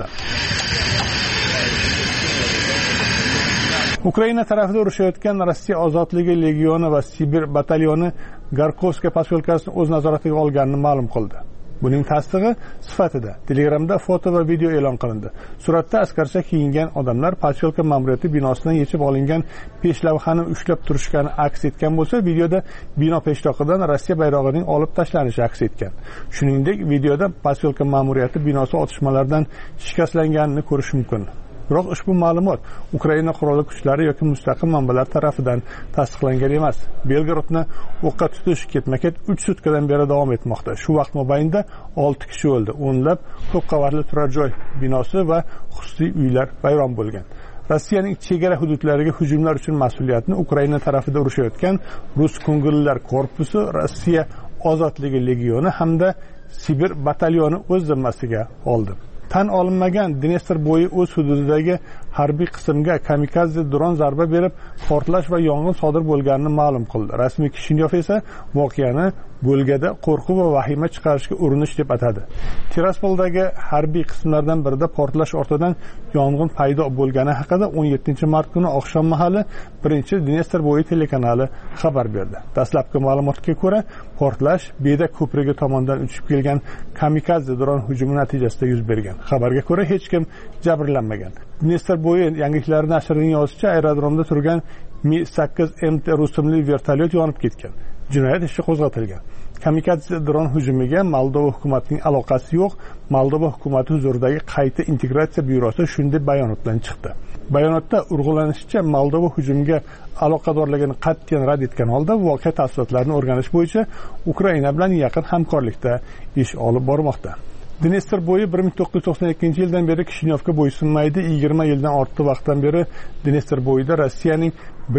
Ukraina tarafida urushayotgan Rossiya ozodligi legioni va Sibir batalyoni Garkovska posyolkasini o'z nazoratiga olganini ma'lum qildi. Buning tasdig'i sifatida Telegramda foto va video e'lon qilindi. Suratda askarcha kiyingan odamlar posyolka ma'muriyati binosidan yechib olingan peshlavhani ushlab turishgani aks etgan bo'lsa, videoda bino peshtoqidan Rossiya bayrog'ining olib tashlanishi aks etgan. Shuningdek, videoda posyolka ma'muriyati binosi otishmalardan shikastlanganini ko'rish mumkin. Biroq ushbu ma'lumot Ukraina qurolli kuchlari yoki mustaqil manbalar tarafidan tasdiqlangan emas. Belgradni o'qqa tutish ketma-ket 3 sutkadan beri davom etmoqda. Shu vaqt mobaynida 6 kishi o'ldi. O'nlab ko'p qavatli turar joy binosi va xususiy uylar vayron bo'lgan. Rossiyaning chegara hududlariga hujumlar uchun mas'uliyatni Ukraina tarafida urushayotgan Rus ko'ngillilar korpusi, Rossiya ozodligi legioni hamda Sibir batalyoni o'z zimmasiga oldi. Tan olinmagan Dnestr bo'yi o'z hududidagi harbiy qismga kamikaze dron zarba berib, portlash va yong'in sodir bo'lganini ma'lum qildi. Rasmiy Kishinyov esa voqeani bo'lgada qo'rquv va vahima chiqarishga urinish deb atadi. Tiraspoldagi harbiy qismlardan birida portlash ortidan yong'in paydo bo'lgani haqida 17-mart kuni oqshom mahali birinchi Dnestr bo'yi telekanali xabar berdi. Dastlabki ma'lumotga ko'ra, portlash Beda ko'prigi tomonidan uchib kelgan kamikaze dron hujumi natijasida yuz bergan. Xabarga ko'ra hech kim jabrlanmagan. Dnestr bo'yi yangiliklar nashrining yozishicha, aerodromda turgan Mi-8MT rusumli vertolyot yonib ketgan. Jinoyat ishi qo'zg'atilgan. Kamikaze dron hujumiga Moldova hukumatining aloqasi yo'q. Moldova hukumati huzuridagi qayta integratsiya byurosi shunday bayonot bilan chiqdi. Bayonotda urg'ulanishicha, Moldova hujumga aloqadorligini qat'iyan rad etgan holda voqea tafsilotlarini o'rganish bo'yicha Ukraina bilan yaqin hamkorlikda ish olib bormoqda. Dnestr bo'yi 1992-yildan beri Kishinyovga bo'ysunmaydi. 20 yildan ortiq vaqtdan beri Dnestr bo'yida Rossiyaning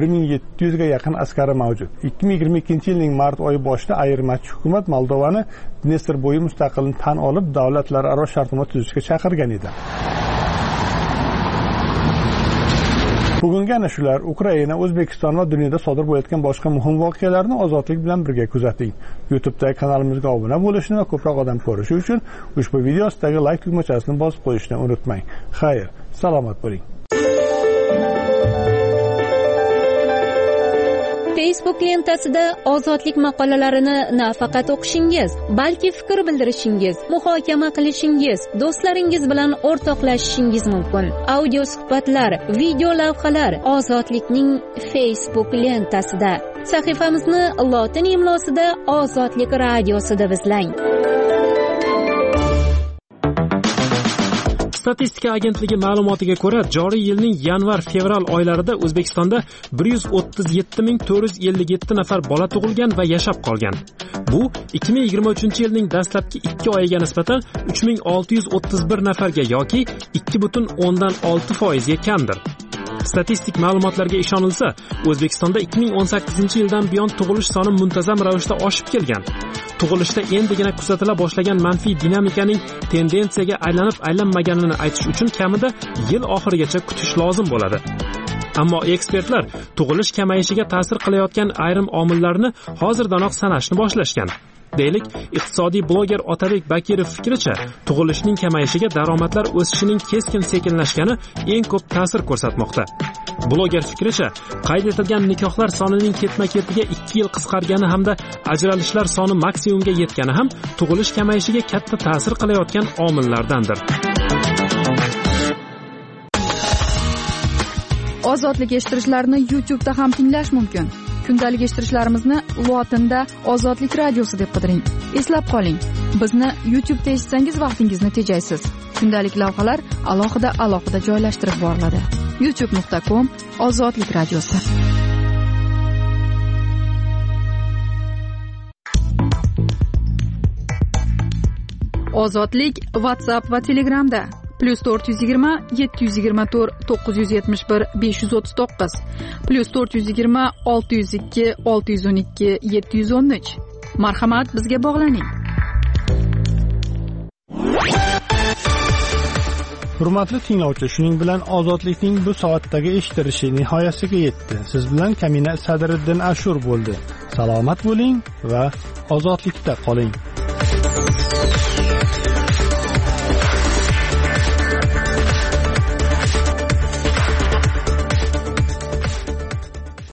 1700 ga yaqin askari mavjud. 2022-yilning mart oyi boshida ayirmachi hukumat Moldovani Dnestr bo'yi mustaqilligini tan olib, davlatlararo shartnoma tuzishga chaqirgan edi. Bugungi ana shular Ukraina, O'zbekiston va dunyoda sodir bo'layotgan boshqa muhim voqealarni ozodlik bilan birga kuzating. YouTube'dagi kanalimizga obuna bo'lishni va ko'proq odam ko'rishi uchun ushbu video ostidagi like tugmachasini bosib qo'yishni unutmang. Xayr, salomat bo'ling. Facebook lentasida ozodlik maqolalarini nafaqat o'qishingiz, balki fikr bildirishingiz, muhokama qilishingiz, do'stlaringiz bilan o'rtoqlashishingiz mumkin. Audio suhbatlar, video lavhalar Ozodlikning Facebook lentasida. Sahifamizni lotin imlosida Ozodlik radiosida izlang. Statistika agentligi ma'lumotiga ko'ra, joriy yilning yanvar-fevral oylarida O'zbekistonda 137.457 nafar bola tug'ilgan va yashab qolgan. Bu 2023-yilning dastlabki 2 oyiga nisbatan 3631 nafarga yoki 2.6% ga kamdir. Statistik ma'lumotlarga ishonilsa, O'zbekistonda 2018-yildan buyon tug'ilish soni muntazam ravishda oshib kelgan. Tug'ilishda endigina kuzatila boshlagan manfiy dinamikaning tendensiyaga aylanib-aylanmaganini aytish uchun kamida yil oxirigacha kutish lozim bo'ladi. Ammo ekspertlar tug'ilish kamayishiga ta'sir qilayotgan ayrim omillarni hozirdanoq sanashni boshlashgan. Deylik, iqtisodiy bloger Otabek Bakirov fikricha, tug'ilishning kamayishiga daromadlar o'sishining keskin sekinlashgani eng ko'p ta'sir ko'rsatmoqda. Bloger fikricha, qayd etilgan nikohlar sonining ketma-ketiga 2 yil qisqargani hamda ajralishlar soni maksimumga yetgani ham tug'ilish kamayishiga katta ta'sir qilayotgan omillardandir. Ozodlik eshittirishlarni YouTube'da ham tinglash mumkin. Kundalik eshittirishlarimizni lotinda Ozodlik radiosi deb qidiring. Eslab qoling, bizni YouTube'da eshitsangiz vaqtingizni tejaysiz. Kundalik lavhalar alohida joylashtirib boriladi. youtube.com/Ozodlik radiosi. Ozodlik WhatsApp va Telegramda +420 724 971 539 +420 602 612 713. Marhamat, bizga bog'laning. Hurmatli tinglovchi, shuning bilan Ozodlikning bu soatdagi eshittirishi nihoyasiga yetdi. Siz bilan Kamina Sadriddin Ashur bo'ldi. Salomat bo'ling va ozodlikda qoling.